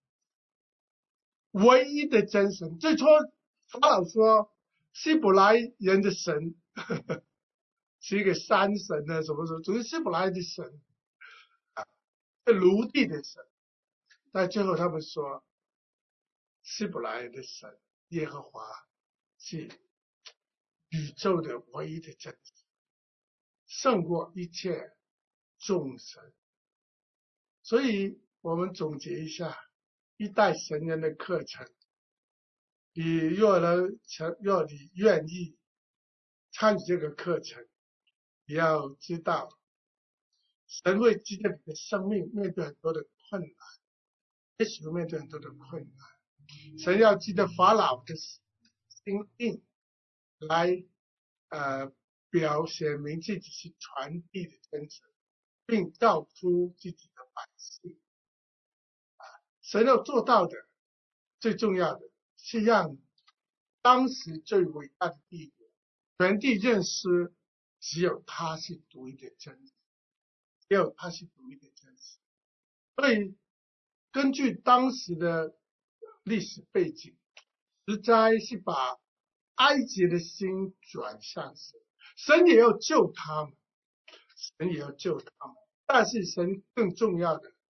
Speaker 1: 唯一的真神。最初法老说希伯来人的神是一个山神呢，什么什么，总是希伯来的神奴隶的神。但最后他们说希伯来的神耶和华是宇宙的唯一的真神，胜过一切众神。所以我们总结一下一代神人的课程，你若你愿意参与这个课程，你要知道神会记得你的生命面对很多的困难，也许会面对很多的困难，神要记得法老的心硬来表显明自己是传递的真神，并造出自己的百姓。神要做到的最重要的是让当时最伟大的帝国全地认识只有他是独一的真神，只有他是独一的真神。所以根据当时的历史背景，10灾是把埃及的心转向神，神也要救他们，但是神更重要的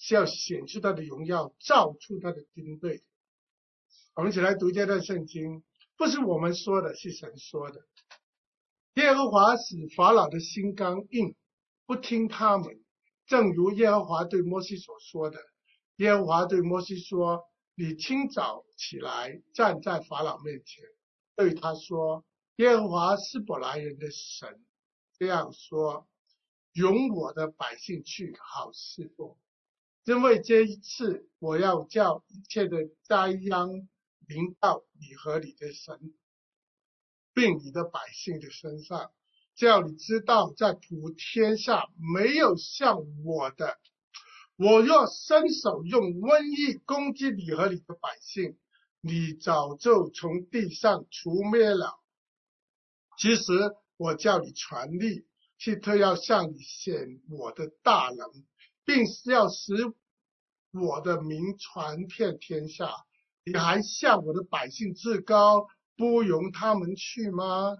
Speaker 1: 是要显出他的荣耀，造出他的军队。我们一起来读这段圣经，不是我们说的，是神说的。耶和华使法老的心刚硬，不听他们，正如耶和华对摩西所说的。耶和华对摩西说：你清早起来，站在法老面前，对他说：耶和华是希伯来人的神这样说，容我的百姓去，好侍奉。因为这一次我要叫一切的灾殃临到你和你的神，并你的百姓的身上，叫你知道在普天下没有像我的。我若伸手用瘟疫攻击你和你的百姓，你早就从地上除灭了。其实我叫你传力，是特要向你显我的大能，并是要使我的名传遍天下。你还向我的百姓自高，不容他们去吗？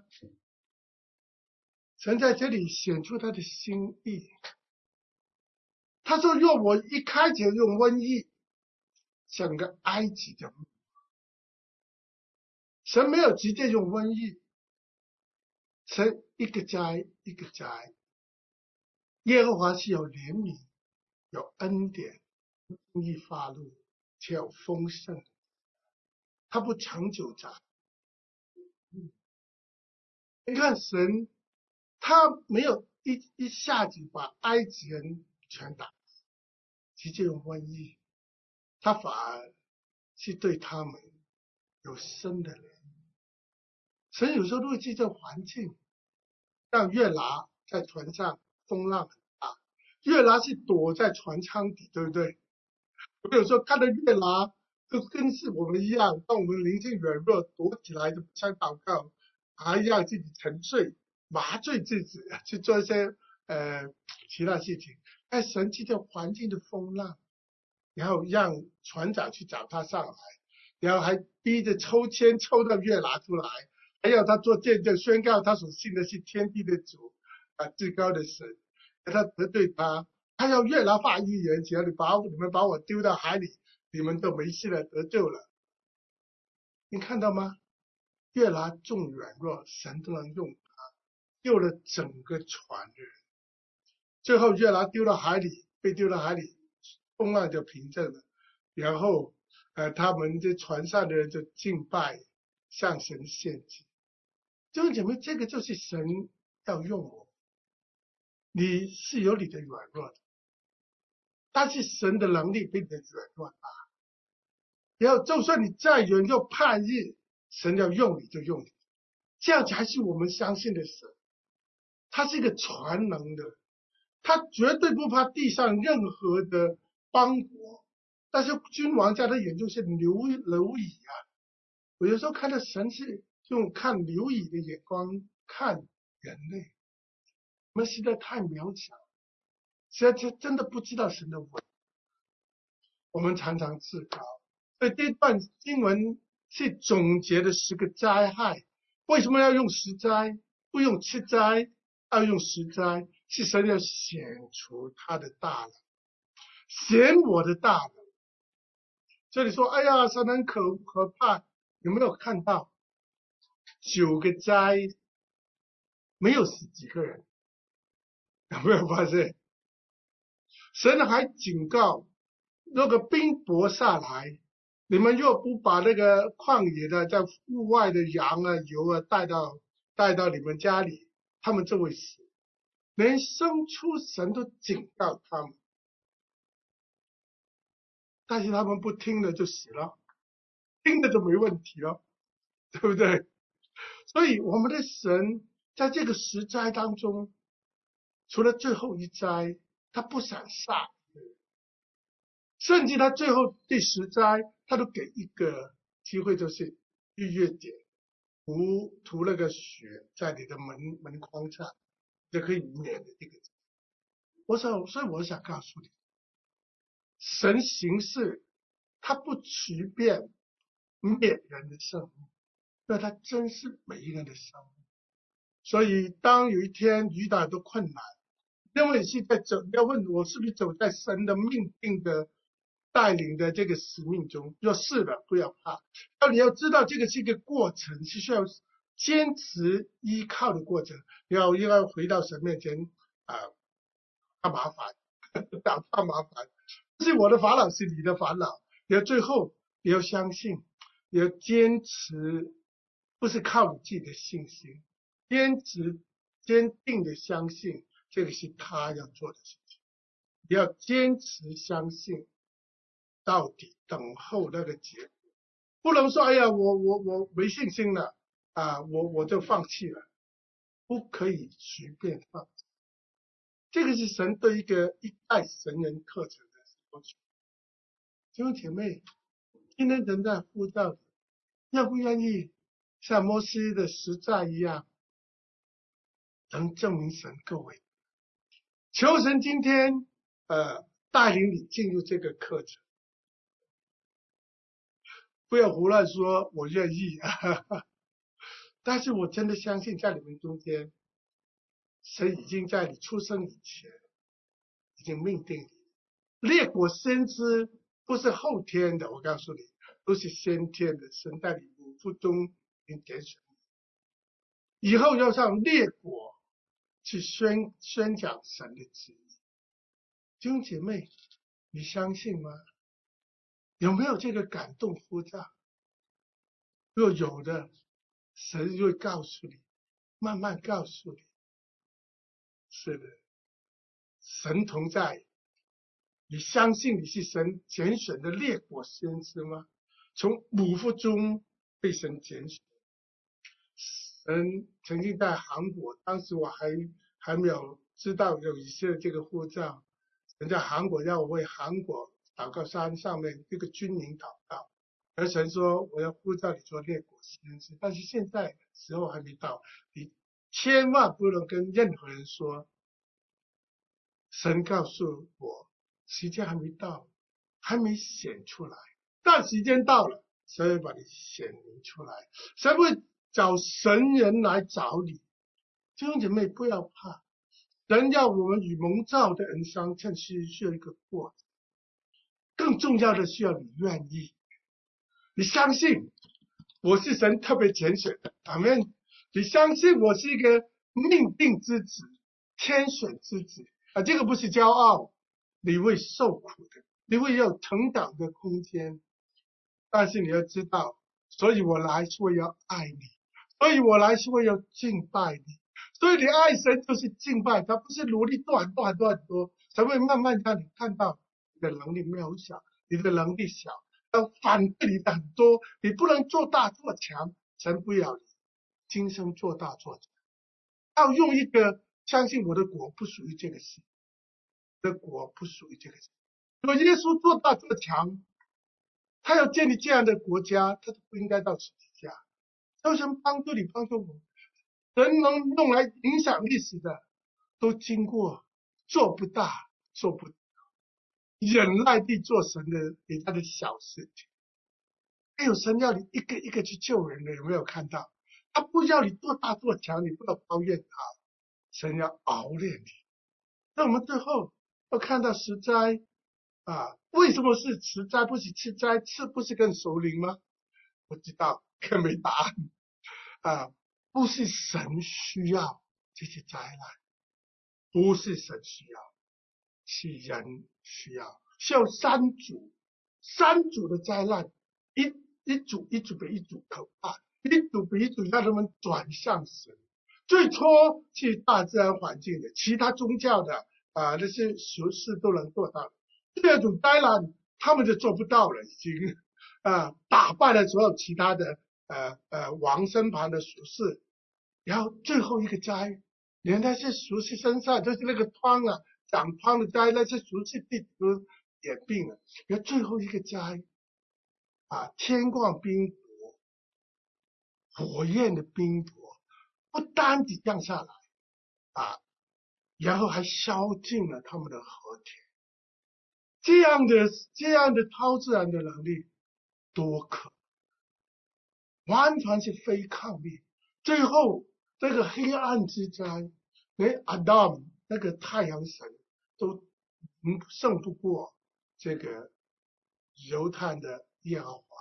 Speaker 1: 神在这里显出他的心意。他说若我一开始用瘟疫，整个埃及就，神没有直接用瘟疫，神一个灾一个灾。耶和华是有怜悯，有恩典，不轻易发怒，且有丰盛，他不长久灾。你看神，他没有一下子把埃及人全打，直接用瘟疫，他反而是对他们有深的怜悯。神有时候都会借这环境，让约拿在船上风浪很大，约拿是躲在船舱底，对不对？我有时候看到约拿，就跟是我们一样，当我们灵性软弱，躲起来就不想祷告，还让自己沉睡，麻醉自己，去做一些其他事情。但神借这环境的风浪，然后让船长去找他上来，然后还逼着抽签抽到约拿出来，还要他做见证，宣告他所信的是天地的主至高的神，让他得罪他，他要约拿发预言，只要你们把我丢到海里，你们都没事了，得救了。你看到吗？约拿纵软弱，神都能用他，救了整个船的人。最后约拿丢到海里，被丢到海里，风浪就平静了，然后他们这船上的人就敬拜，向神献祭。弟兄姐妹，这个就是神要用我。你是有你的软弱的，但是神的能力比你的软弱大。然后就算你再软弱叛逆，神要用你就用你，这样才是我们相信的神。他是一个全能的，他绝对不怕地上任何的邦国，但是君王在他眼中是蝼蚁啊。我有时候看到神是用看蝼蚁的眼光看人类，我们实在太渺小，实在真的不知道神的伟。我们常常自高，所以这段经文是总结的10个灾害。为什么要用10灾，不用7灾，要用10灾？是神要显出他的大能，显我的大能。这里说，哎呀，神很可怕，有没有看到9个灾没有死几个人？有没有发现？神还警告，如果冰雹下来，你们若不把那个旷野的在户外的羊啊牛啊带到你们家里，他们就会死。连牲畜神都警告他们，但是他们不听了就死了，听了就没问题了，对不对？所以我们的神在这个10灾当中，除了最后一灾他不想杀，甚至他最后第10灾他都给一个机会，就是逾越节涂那个血在你的门框上，就可以免了这个。所以我想告诉你，神行事他不随便灭人的生命，因为他珍视每一个人的生命。所以当有一天遇到很多困难， 因为现在走，要问我是不是走在神的命定的带领的这个使命中？若是的，不要怕。你要知道，这个是一个过程，是需要坚持依靠的过程。要回到神面前啊，怕麻烦，怕麻烦。不是我的烦恼，是你的烦恼。你要最后你要相信，你要坚持，不是靠你自己的信心，坚定的相信。这个是他要做的事情，你要坚持相信到底，等候那个结果，不能说哎呀，我没信心了啊，我就放弃了，不可以随便放弃。这个是神对一个一代神人课程的要求。弟兄姐妹，今天人在呼召你，愿不愿意像摩西的实在一样，能证明神够伟大？求神今天带领你进入这个课程，不要胡乱说我愿意，但是我真的相信在你们中间，神已经在你出生以前已经命定你。列国先知不是后天的，我告诉你，都是先天的。神在你母腹中已经拣选你，以后要上列国去宣讲神的旨意。弟兄姐妹，你相信吗？有没有这个感动呼召？若有的，神就会告诉你，慢慢告诉你。是的，神同在。你相信你是神拣选的列国先知吗？从母腹中被神拣选。神曾经在韩国，当时我还没有知道有以色列这个呼召。神在韩国要我为韩国祷告山上面这个军营祷告，而神说我要呼召你做列国先知。但是现在时候还没到，你千万不能跟任何人说，神告诉我时间还没到，还没显出来，但时间到了，神会把你显明出来。神会找神人来找你。弟兄姐妹，不要怕，神要我们与蒙召的人相称，是需要一个过程。更重要的需要你愿意，你相信我是神特别拣选的，阿们。你相信我是一个命定之子，天选之子啊，这个不是骄傲，你会受苦的，你会有成长的空间。但是你要知道，所以我来是为了爱你，所以我来是为了敬拜你。所以你爱神就是敬拜他，不是努力做很多很多很多，才会慢慢让你看到你的能力渺小，你的能力小，要反对你的很多，你不能做大做强，神不要你今生做大做强，要用一个相信我的国不属于这个世界，我的国不属于这个世界。若耶稣做大做强，他要建立这样的国家，他就不应该到十字架。求神帮助你，帮助我。人能用来影响历史的，都经过做不大，做不大，忍耐地做神的给他的小事情。还有神要你一个一个去救人的，有没有看到？他不要你做大做强，你不要抱怨他，神要熬炼你。那我们最后要看到十灾啊，为什么是十灾不是七灾？吃不是更熟灵吗？不知道，更没答案啊。不是神需要这些灾难，不是神需要，是人需要。像三组的灾难，一组比一组可怕，一组比一组让他们转向神。最初是大自然环境的，其他宗教的那些俗事都能做到。第二种灾难，他们就做不到了，已经打败了所有其他的王身旁的俗事。然后最后一个灾，连那些俗世身上就是那个疮长疮的灾，那些俗世地都也病了。然后最后一个灾天降冰雹，火焰的冰雹，不单只降下来然后还烧尽了他们的和田。这样的超自然的能力多可，完全是非抗力。最后这个黑暗之灾，连亚当那个太阳神都胜不过这个犹太的耶和华。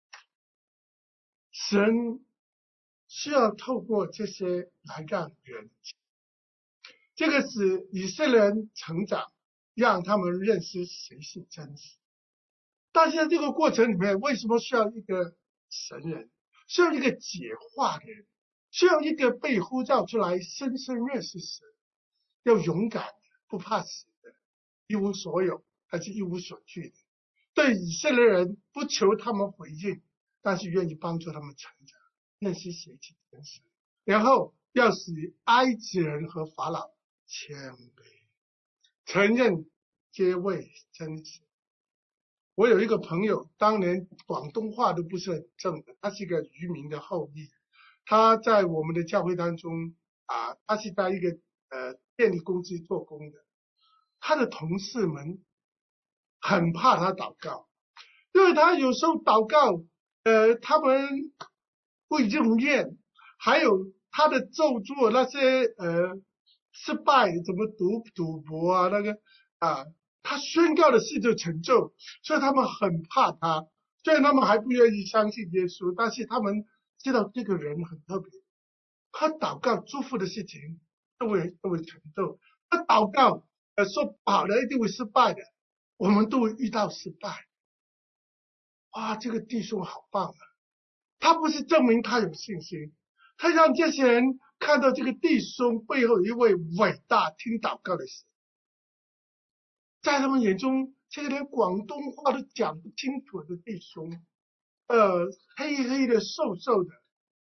Speaker 1: 神需要透过这些来让人，这个使以色列人成长，让他们认识谁是真实。但是在这个过程里面，为什么需要一个神人，需要一个解化的人，需要一个被呼召出来深深认识神，要勇敢的，不怕死的，一无所有还是一无所惧的。对以色列人不求他们回应，但是愿意帮助他们成长，认识谁是真实。然后要使埃及人和法老谦卑，承认这位真实。我有一个朋友，当年广东话都不是很正的，他是一个渔民的后裔，他在我们的教会当中他是在一个电力公司做工的，他的同事们很怕他祷告，因为他有时候祷告他们会应验，还有他的咒詛那些失败，怎么赌博啊那个他宣告的事就成就，所以他们很怕他。虽然他们还不愿意相信耶稣，但是他们知道这个人很特别，他祷告祝福的事情都会成就，他祷告说不好的一定会失败的，我们都会遇到失败。哇，这个弟兄好棒啊！他不是证明他有信心，他让这些人看到这个弟兄背后有一位伟大听祷告的神。在他们眼中，这个连广东话都讲不清楚的弟兄，黑黑的瘦瘦的，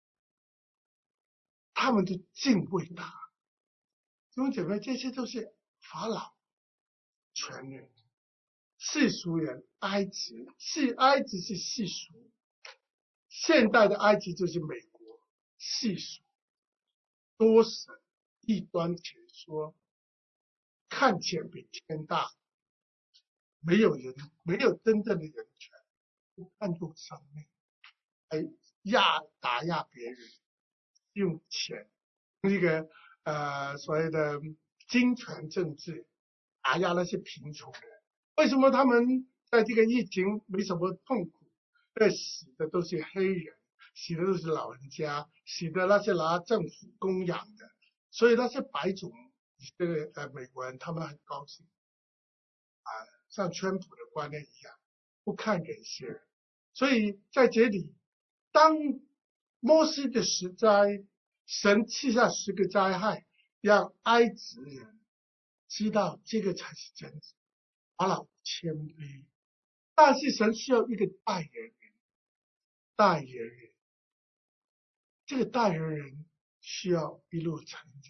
Speaker 1: 他们都敬畏他。弟兄姐妹，这些都是法老权人、世俗人，埃及是世俗，现代的埃及就是美国，世俗多神，异端邪说，看钱比天大，没有真正的人权，不看重生命，还打压别人，用钱，那个所谓的金权政治打压那些贫穷人。为什么他们在这个疫情没什么痛苦？死的都是黑人，死的都是老人家，死的那些拿政府供养的，所以那些白种这个美国人他们很高兴像川普的观念一样，不看人性。所以在这里，当摩西的十灾，神赐下10个灾害，让埃及人知道这个才是真实，法老谦卑。但是神需要一个代言人，这个代言人需要一路成长。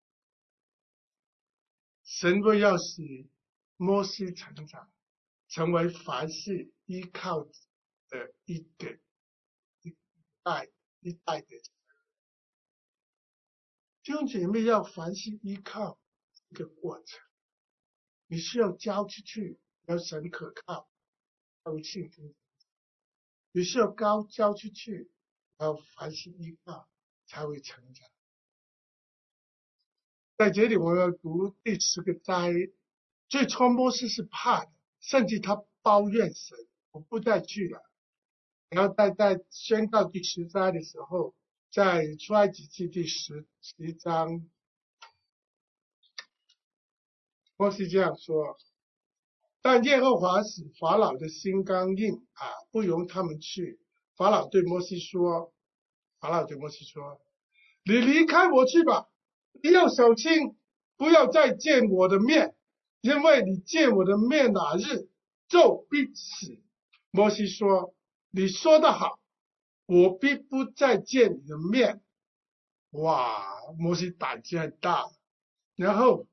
Speaker 1: 神会要使摩西成长，成为凡事依靠的一代的。弟兄姐妹，要凡事依靠一个过程，你需要交出去，要神可靠，要信心，你需要交出去，要凡事依靠，才会成长。在这里我要读第10个灾。最初摩西是怕的，甚至他抱怨神，我不再去了。然后在宣告第10灾的时候，在出埃及记第11章，摩西这样说：但耶和华使法老的心刚硬不容他们去。法老对摩西说：你离开我去吧，你要小心，不要再见我的面，因为你见我的面那日，就必死。摩西说：你说得好，我必不再见你的面。哇，摩西胆子很大。然后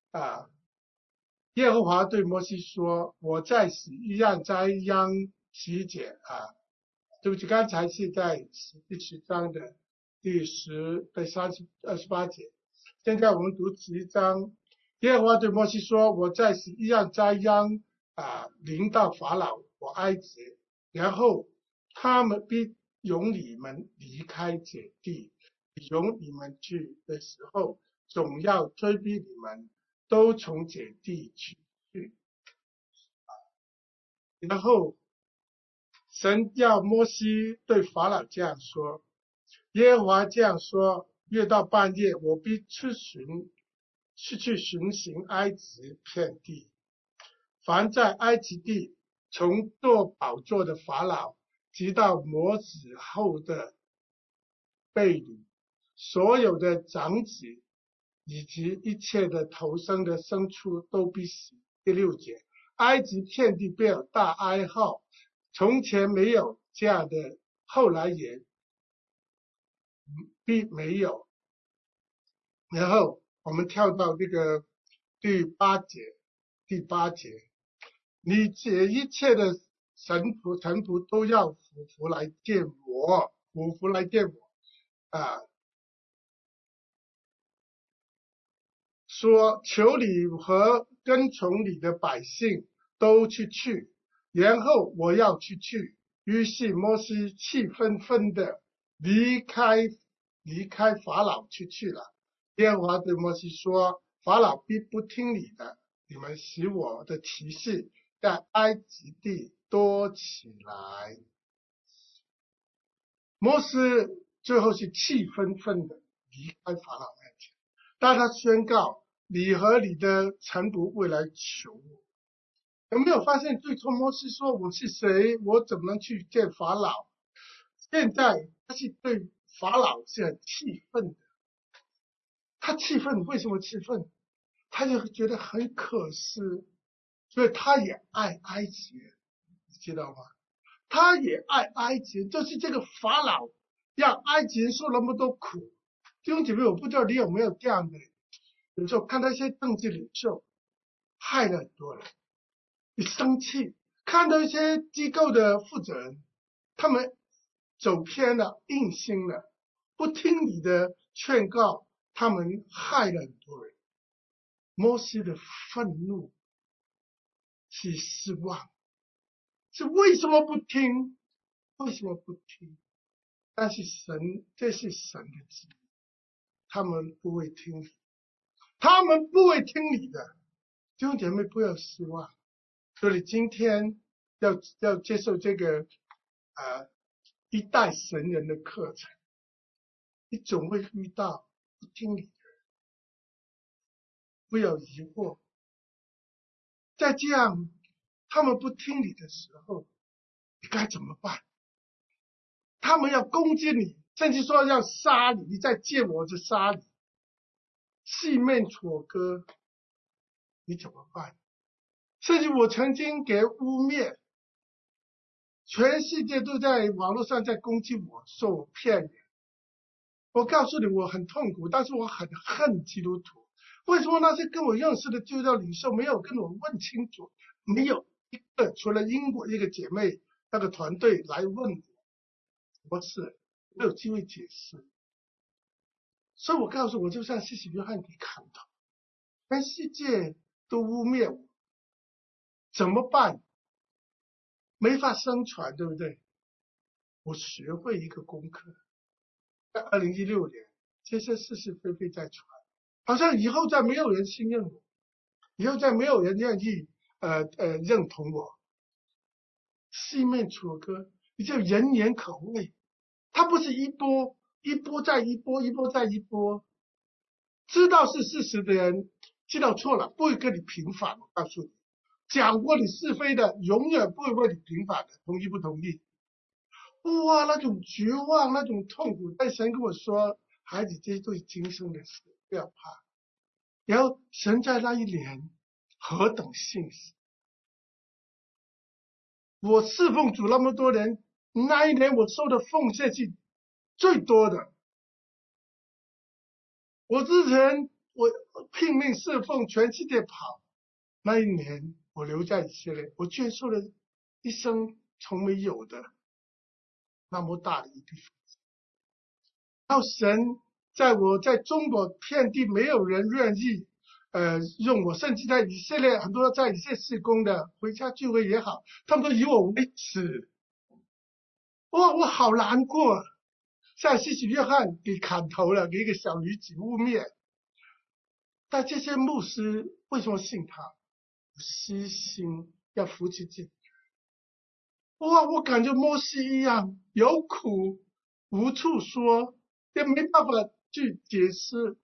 Speaker 1: 耶和华对摩西说：我在使一样灾殃洗解对不起，刚才是在第10章的第28节。现在我们读11章。耶和华对摩西说：我在使一样灾殃临到法老和埃及，然后他们必容你们离开这地，容你们去的时候，总要追逼你们， 都从这地去。然后神要摩西对法老这样说，耶和华这样说，越到半夜，我必去巡行埃及遍地，凡在埃及地从做宝座的法老，直到磨子后的婢女，所有的长子以及一切的头生的牲畜都必死。第6节，埃及遍地必有大哀号，从前没有这样的，后来也必没有。然后我们跳到这个第8节，你这一切的臣仆都要俯伏来见我，说求你和跟从你的百姓都去，然后我要去。于是摩西气愤愤的离开法老去了。耶和华对摩西说，法老必不听你的，你们使我的骑士在埃及地多起来。摩西最后是气愤愤的离开法老面前，但他宣告，你和你的臣仆未来求我。有没有发现最初摩西说我是谁，我怎么能去见法老？现在他是对法老是很气愤的。他气愤，为什么气愤？他就觉得很可惜，所以他也爱埃及人，你知道吗？他也爱埃及人，就是这个法老让埃及人受那么多苦。弟兄姐妹，我不知道你有没有这样的，有时候看到一些政治领袖害了很多人，你生气；看到一些机构的负责人，他们走偏了、硬心了，不听你的劝告，他们害了很多人。摩西的愤怒是失望，是为什么不听？为什么不听？但是这是神的旨意，他们不会听你，他们不会听你的。弟兄姐妹，不要失望。所以今天要接受这个一代神人的课程，你总会遇到不听你的人，不要疑惑。在这样他们不听你的时候，你该怎么办？他们要攻击你，甚至说要杀你，你再见我就杀你，四面楚歌，你怎么办？甚至我曾经给污蔑，全世界都在网络上在攻击我，说我骗人。我告诉你，我很痛苦，但是我很恨基督徒。为什么那些跟我认识的基督教领袖没有跟我问清楚？没有一个，除了英国一个姐妹那个团队来问我，什么事没有机会解释。所以我告诉我，就像施洗约翰给砍头，全世界都污蔑我，怎么办？没法生传，对不对？我学会一个功课，在2016年，这些是非非在传，好像以后再没有人信任我，以后再没有人愿意认同我。四面楚歌，你就人言可畏，它不是一波一波再一波，一波再一波。知道是事实的人，知道错了不会跟你平反。我告诉你，讲过你是非的，永远不会为你平反的，同意不同意？哇，那种绝望，那种痛苦。但神跟我说，孩子，这些都是今生的事，不要怕。然后神在那一年何等信实，我侍奉主那么多年，那一年我收的奉献是最多的。我之前我拼命侍奉，全世界跑，那一年我留在以色列，我捐受了一生从没有的那么大的一笔。然后神在我在中国遍地没有人愿意用我，甚至在以色列很多在以色列事工的回家聚会也好，他们都以我为耻。哇，我好难过。像施洗约翰给砍头了，给一个小女子污蔑， 但这些牧师为什么信他？虚心要扶持自己。哇，我感觉摩西一样，有苦无处说，也没办法去解释。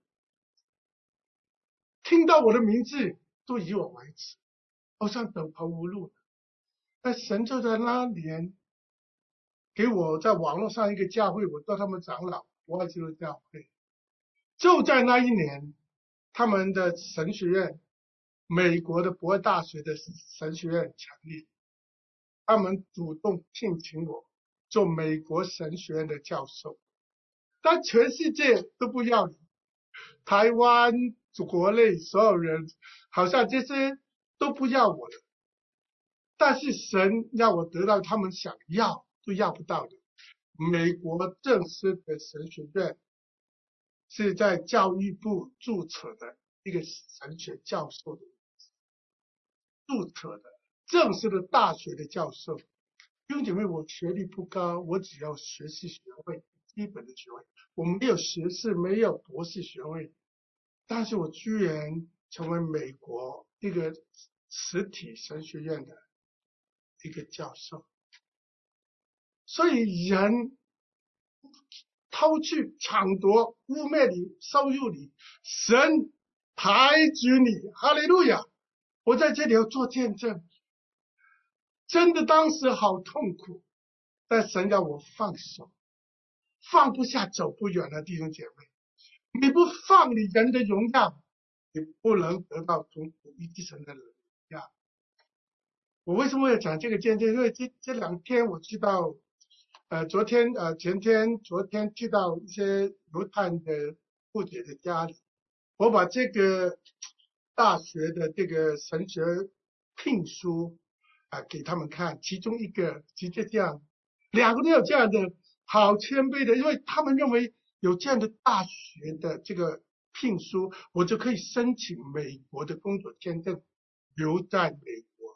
Speaker 1: 听到我的名字都以我为耻，好像走投无路。但神就在那年给我在网络上一个教会，我做他们长老，国外基督教会。就在那一年，他们的神学院，美国的博尔大学的神学院成立，他们主动聘请我做美国神学院的教授，但全世界都不要你，台湾国内所有人好像这些都不要我了。但是神让我得到他们想要都要不到的。美国正式的神学院是在教育部注册的一个神学教授的注册的正式的大学的教授。弟兄姐妹，我学历不高，我只要学士学位，基本的学位，我没有学士，没有博士学位，但是我居然成为美国一个实体神学院的一个教授。所以人偷去、抢夺、污蔑你、羞辱你，神抬举你，哈利路亚！我在这里要做见证，真的当时好痛苦，但神让我放手，放不下走不远的弟兄姐妹，你不放你人的荣耀，你不能得到从独一神的荣耀。我为什么要讲这个见证？因为这两天我知道昨天去到一些犹太的父姐的家里，我把这个大学的这个神学聘书给他们看，其中一个直接这样，两个都有这样的好谦卑的，因为他们认为有这样的大学的这个聘书，我就可以申请美国的工作签证，留在美国，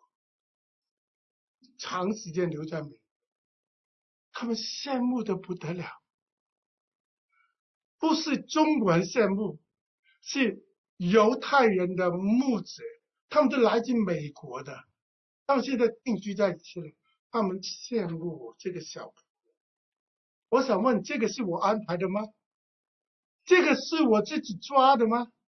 Speaker 1: 长时间留在美国。他们羡慕的不得了，不是中国人羡慕，是犹太人的牧者，他们都来自美国的，他们现在定居在以色列，他们羡慕我这个小朋友。我想问，这个是我安排的吗？这个是我自己抓的吗？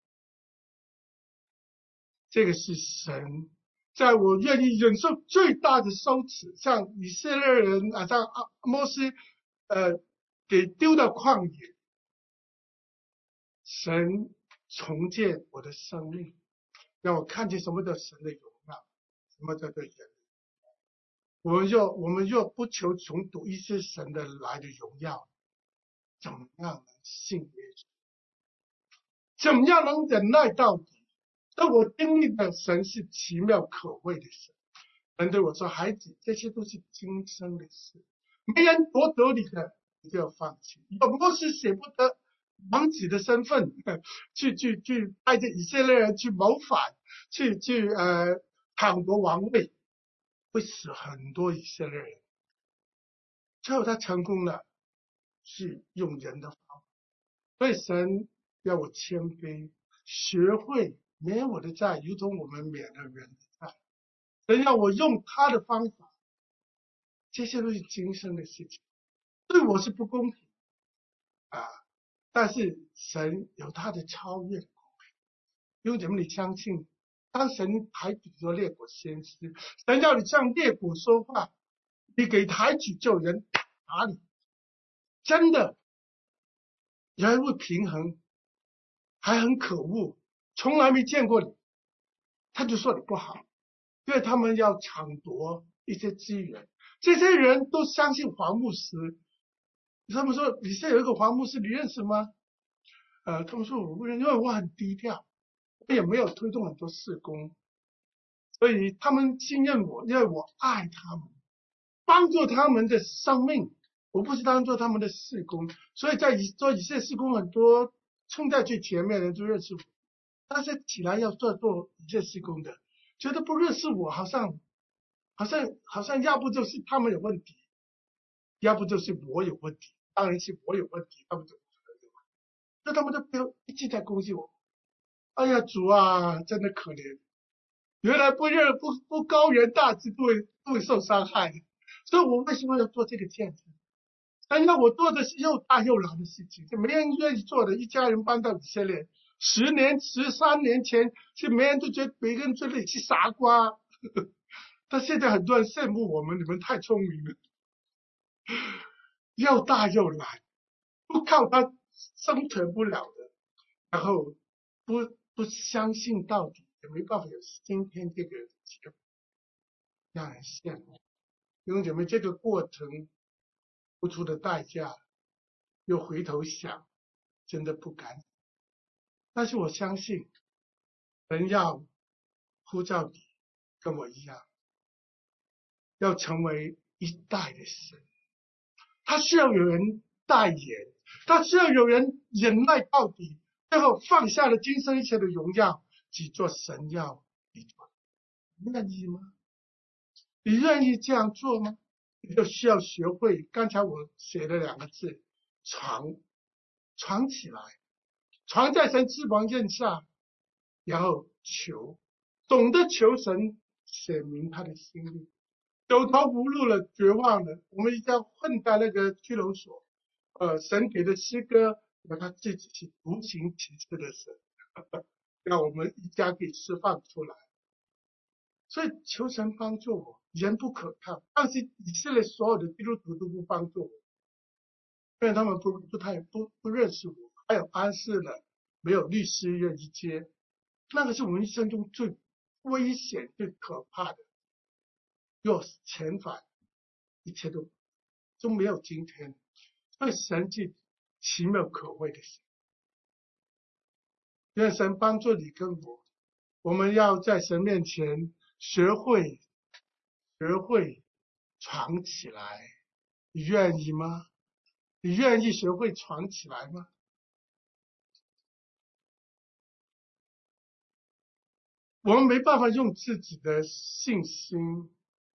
Speaker 1: 这个是神在我愿意忍受最大的羞耻，像以色列人像摩西给丢到旷野，神重建我的生命，让我看见什么叫神的荣耀，什么叫做人。我们若不求从独一是神的来的荣耀，怎么样能信耶稣？怎么样能忍耐到底？而我经历的神是奇妙可畏的神。神对我说：“孩子，这些都是今生的事，没人夺得你的，你就要放弃。有摩西舍不得王子的身份，去带着以色列人去谋反，去抢夺王位，会死很多以色列人。最后他成功了，是用人的方法。所以神要我谦卑，学会免我的债，如同我们免了人的债。神要我用他的方法，这些都是今生的事情，对我是不公平但是神有他的超越的公平。因为怎么你相信，当神抬举说列国先知，神要你向列国说话，你给抬举就有人打你，真的人会平衡，还很可恶，从来没见过你，他就说你不好，因为他们要抢夺一些资源。这些人都相信黄牧师，他们说你现在有一个黄牧师，你认识吗？他们说我不认识，因为我很低调，我也没有推动很多事工，所以他们信任我，因为我爱他们，帮助他们的生命，我不是当做他们的事工。所以在做以色列事工，很多冲在最前面的人都认识我，但是起来要做以色列事工的，觉得不认识我，好像要不就是他们有问题，要不就是我有问题，当然是我有问题，他们就不可能有问题，所以他们都不要一直在攻击我哎呀，主啊，真的可怜，原来不高原大志不会受伤害，所以我为什么要做这个见证？但要我做的是又大又难的事情，是没人愿意做的。一家人搬到以色列13年前，是没人都觉得每个人觉得你是傻瓜。但现在很多人羡慕我们，你们太聪明了，又大又难，不靠他生存不了的，然后不相信到底，也没办法有今天这个结果，让人羡慕。弟兄姐妹，这个过程付出的代价，又回头想，真的不敢。但是我相信，人要呼召你跟我一样，要成为一代的神。他需要有人代言，他需要有人忍耐到底，最后放下了今生一切的荣耀，只做神要你做。你愿意吗？你愿意这样做吗？你就需要学会刚才我写的2个字，藏起来，藏在神翅膀刃下，然后求，懂得求神显明他的心意。走投无路了，绝望了，我们一家混在那个拘留所，神给的诗歌，他自己是独行其事的神，让我们一家可以释放出来。所以求神帮助我，人不可靠，但是以色列所有的基督徒都不帮助我，因为他们不认识我。还有安息了，没有律师愿意接，那个是我们一生中最危险、最可怕的。若遣返，一切都没有今天。所以神是奇妙可畏的神。愿神帮助你跟我，我们要在神面前学会藏起来。你愿意吗？你愿意学会藏起来吗？我们没办法用自己的信心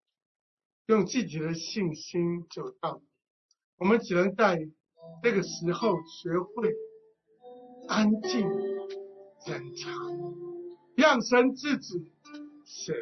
Speaker 1: 走到底，我们只能在这个时候学会安静忍藏，让神自己显。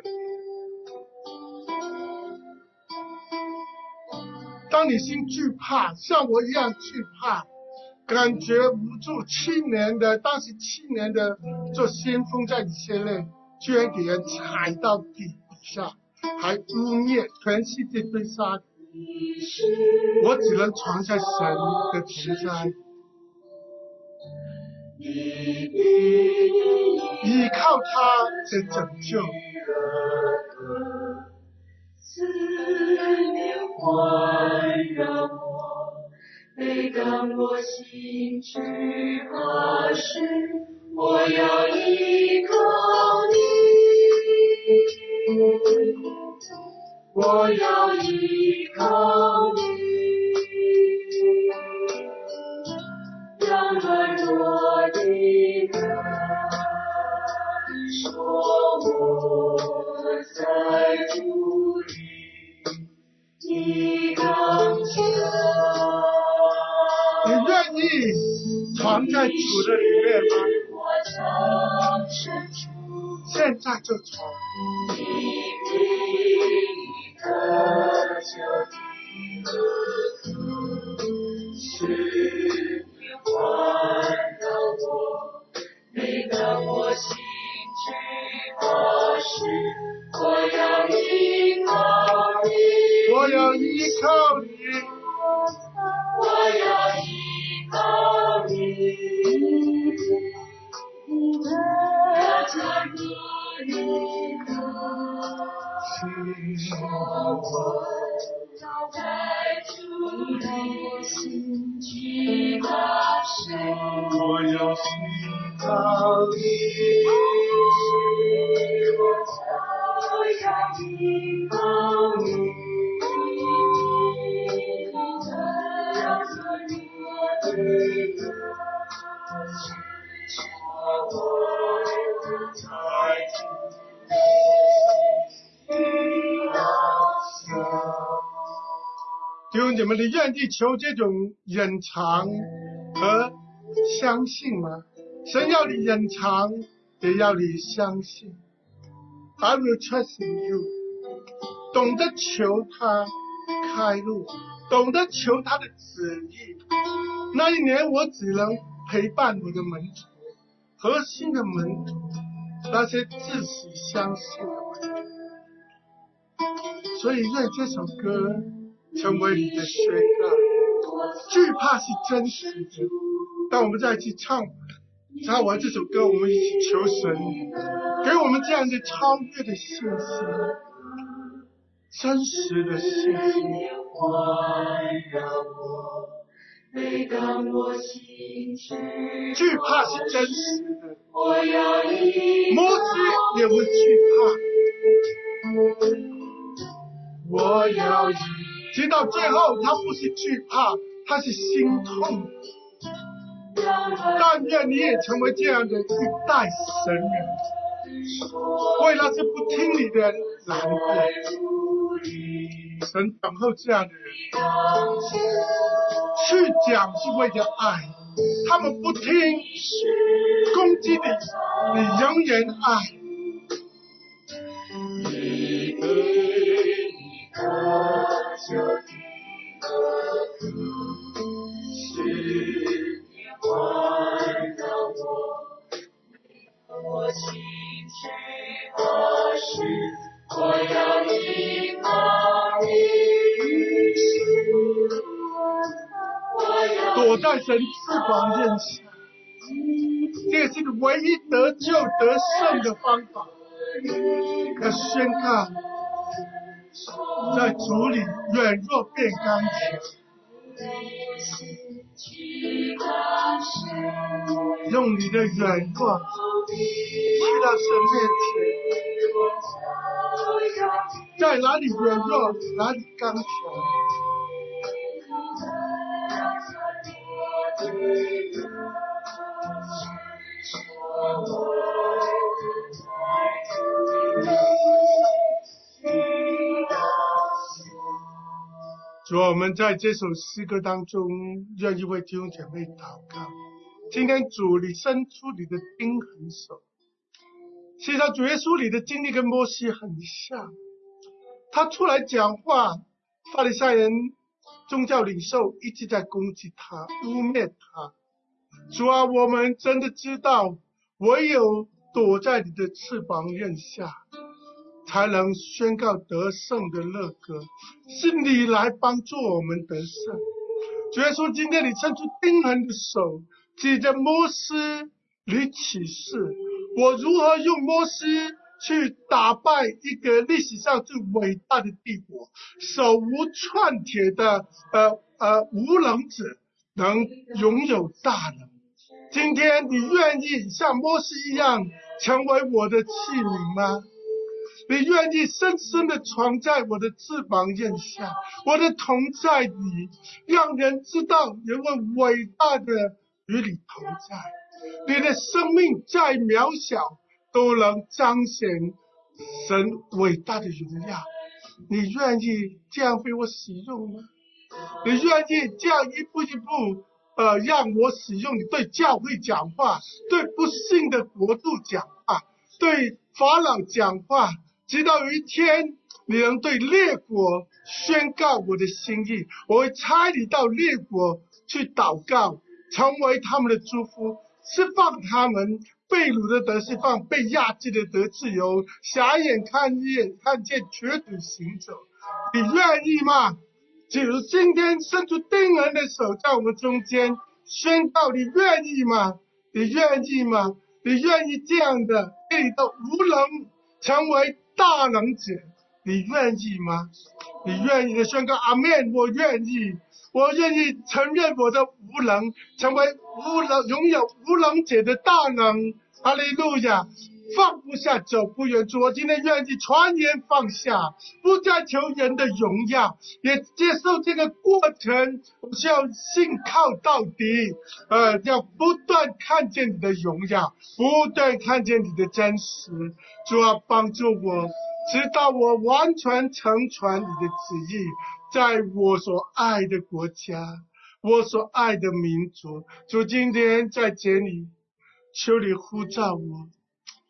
Speaker 1: 当你心惧怕，像我一样惧怕，感觉无助当时7年的做先锋在以色列，居然给人踩到底下，还污蔑全世界追杀，我只能藏在神的同在，依靠他的拯救。
Speaker 2: 思念环绕我，每当我心惧怕时，我要依靠你，我要依靠你，让软弱的人说我在主里，你刚强。
Speaker 1: 你愿意藏在主的里面吗？现在就藏。
Speaker 2: 是你环绕我，每当我心惧怕时，我要依靠你，
Speaker 1: 我要依靠你，
Speaker 2: 我要依靠你，要在我里头，说我要在主里心惧怕时，
Speaker 1: 我要依靠你，
Speaker 2: 我要依靠你，要在我里头，说我在主
Speaker 1: 弟兄姐妹，你愿意求这种忍藏和相信吗？神要你忍藏， 也要你相信。I will trust in you。懂得求他开路，懂得求他的旨意。那一年我只能陪伴我的门徒，核心的门徒，那些自喜相信的门徒。所以愿这首歌成为你的宣告。惧怕是真实的。当我们再去唱完这首歌，我们一起求神给我们这样的超越的信心，真实的信心。惧怕是真实的，摩西也会惧怕。我要直到最后，他不是惧怕，他是心痛。但愿你也成为这样的一代神人，为那些不听你的人难过。神等候这样的人，去讲是为了爱，他们不听，攻击你，你仍然爱。一个一个就是你环绕我心去何时，我要依靠你，躲在神翅膀任下，这是个唯一得救得胜的方法。要宣告，在主里软弱变刚强，用你的软弱去到神面前，在哪里软弱哪里刚强。主，我们在这首诗歌当中，愿意为弟兄姐妹祷告。今天主，你伸出你的钉痕手。其实主耶稣你的经历跟摩西很像，他出来讲话，法利赛人、宗教领袖一直在攻击他、污蔑他。主啊，我们真的知道，唯有躲在你的翅膀刃下，才能宣告得胜的乐歌，是你来帮助我们得胜。主耶稣，今天你伸出钉痕的手，指着摩西，你启示我如何用摩西去打败一个历史上最伟大的帝国，手无寸铁的无能者能拥有大能。今天你愿意像摩西一样成为我的器皿吗？你愿意深深地藏在我的翅膀刃下，我的同在里，让人知道人为伟大的与你同在。你的生命再渺小，都能彰显神伟大的荣耀。你愿意这样被我使用吗？你愿意这样一步一步让我使用你，对教会讲话，对不幸的国度讲话，对法老讲话，直到有一天你能对列国宣告我的心意。我会差你到列国去祷告，成为他们的祝福，释放他们，被掳的得释放，被压制的得自由，瞎眼看见，瘸腿行走。你愿意吗？主今天伸出钉痕的手在我们中间宣告，你愿意吗？你愿意吗？你愿意这样的对你的无能成为大能者？你愿意吗？你愿意的宣告阿们，我愿意，我愿意承认我的无能，成为拥有无能者的大能。哈利路亚！放不下，走不远。主，我今天愿意全然放下，不再求人的荣耀，也接受这个过程。我需要信靠到底，要不断看见你的荣耀，不断看见你的真实。主啊，帮助我，直到我完全成全你的旨意，在我所爱的国家，我所爱的民族。主，今天在这里，求你呼召我。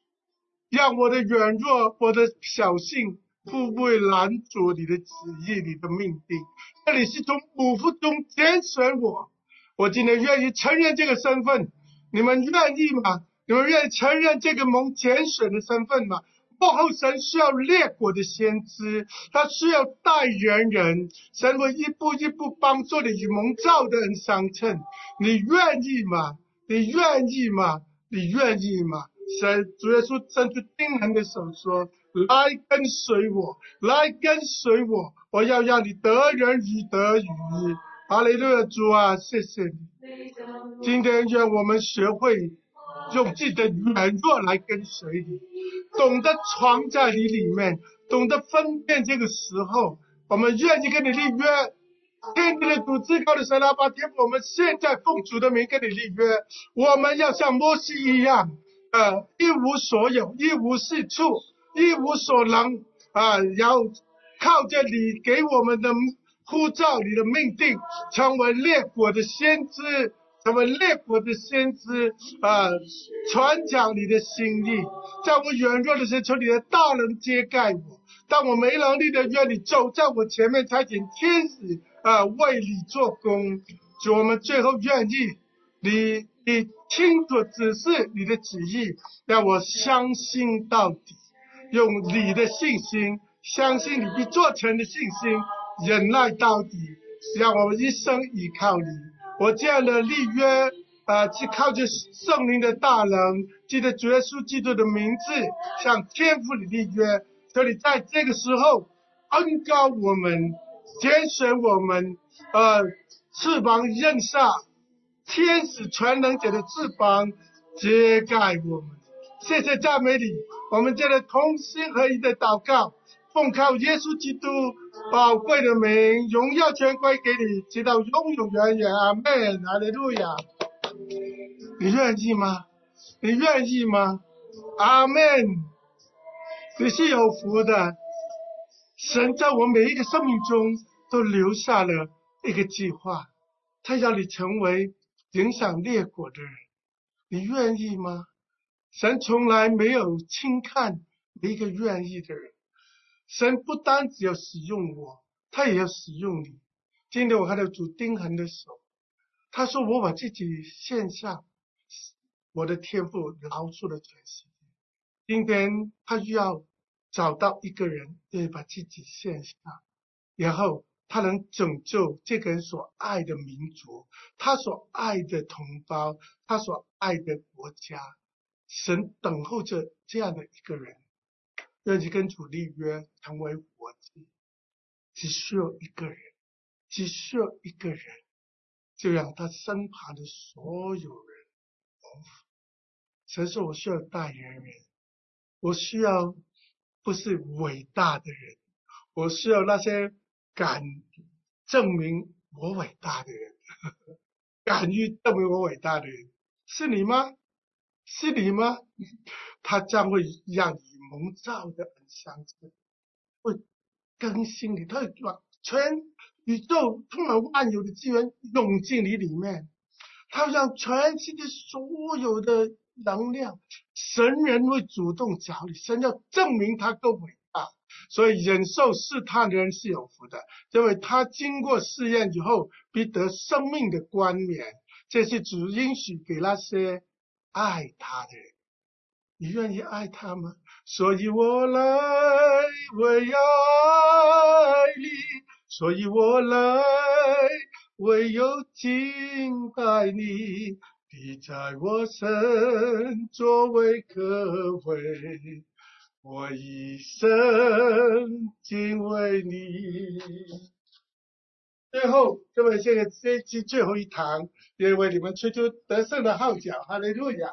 Speaker 1: 让我的软弱，我的小性，不会拦阻你的旨意，你的命定。这里是从母腹中拣选我，我今天愿意承认这个身份。你们愿意吗？你们愿意承认这个蒙拣选的身份吗？幕后神需要列国的先知，他需要代言人，神会一步一步帮助你与蒙召的人相称。你愿意吗？你愿意吗？你愿意吗？主耶稣伸出钉痕的手说：来跟随我，来跟随我，我要让你得人与得鱼。哈利路亚，主啊，谢谢你。今天愿我们学会用自己的软弱来跟随你，懂得藏在你里面，懂得分辨这个时候，我们愿意跟你立约。天地的主，至高的神阿爸天父，我们现在奉主的名跟你立约，我们要像摩西一样，一无所有，一无是处，一无所能，要靠着你给我们的呼召，你的命定，成为列国的先知，成为列国的先知，传讲你的心意。在我软弱的时候，求你的大能遮盖我。当我没能力的，愿你走在我前面，差遣天使为你做工。主，我们最后愿意你清楚指示你的旨意，让我相信到底，用你的信心，相信你必做成的信心，忍耐到底，让我们一生依靠你。我这样的立约是靠着圣灵的大能，记得主耶稣基督的名字，向天父里立约。求你在这个时候恩膏我们，拣选我们，翅膀任下，天使全能者的翅膀遮盖我们。谢谢赞美你，我们这个同心合一的祷告，奉靠耶稣基督宝贵的名，荣耀全归给你，直到永永远远。阿们，哈利路亚。你愿意吗？你愿意吗？阿们。你是有福的，神在我每一个生命中都留下了一个计划，他要你成为影响列国的人，你愿意吗？神从来没有轻看每一个愿意的人，神不单只要使用我，他也要使用你。今天我看到主钉痕的手，他说我把自己献上，我的天父饶恕了全世界。今天他要找到一个人，对，把自己献上，然后他能拯救这个人所爱的民族，他所爱的同胞，他所爱的国家。神等候着这样的一个人，愿意跟主立约，成为活祭。只需要一个人，只需要一个人，就让他身旁的所有人蒙福。神说我需要代言人，我需要不是伟大的人，我需要那些敢证明我伟大的人，敢于证明我伟大的人。是你吗？是你吗？他将会让你蒙召的人相称，会更新你，他会把全宇宙充满万有的资源涌进你里面，他会让全世界所有的能量，神人会主动找你，神要证明他够伟大。所以忍受试探的人是有福的，因为他经过试验以后必得生命的冠冕，这是主应许给那些爱他的人。你愿意爱他吗？所以我来为爱你，所以我来唯有敬拜你，你在我身作为可畏，我一生敬畏你。最后，各位，这一期最后一堂，也为你们吹出得胜的号角，哈利路亚。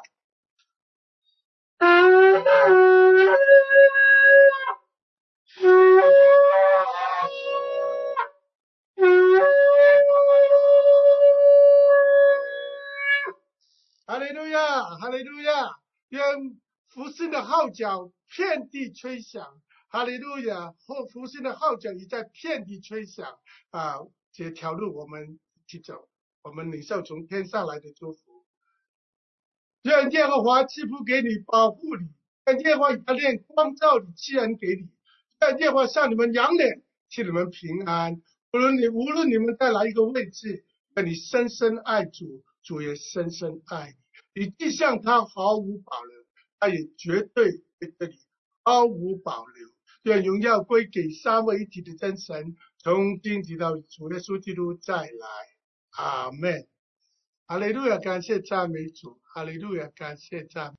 Speaker 1: 哈利路亚，哈利路亚！愿福星的号角遍地吹响，哈利路亚！福星的号角已在遍地吹响这条路我们一起走，我们领受从天上来的祝福。愿耶和华赐福给你，保护你， 愿耶和华以他脸光照你，赐恩给你。愿耶和华向你们扬脸，赐你们平安。无论你们在哪一个位置，愿你深深爱主，主也深深爱你。你既向他毫无保留，他也绝对对你毫无保留。愿荣耀归给三位一体的真神，从今直到主耶稣基督再来。阿门。哈利路亚，感谢赞美主，哈利路亚，感谢赞美。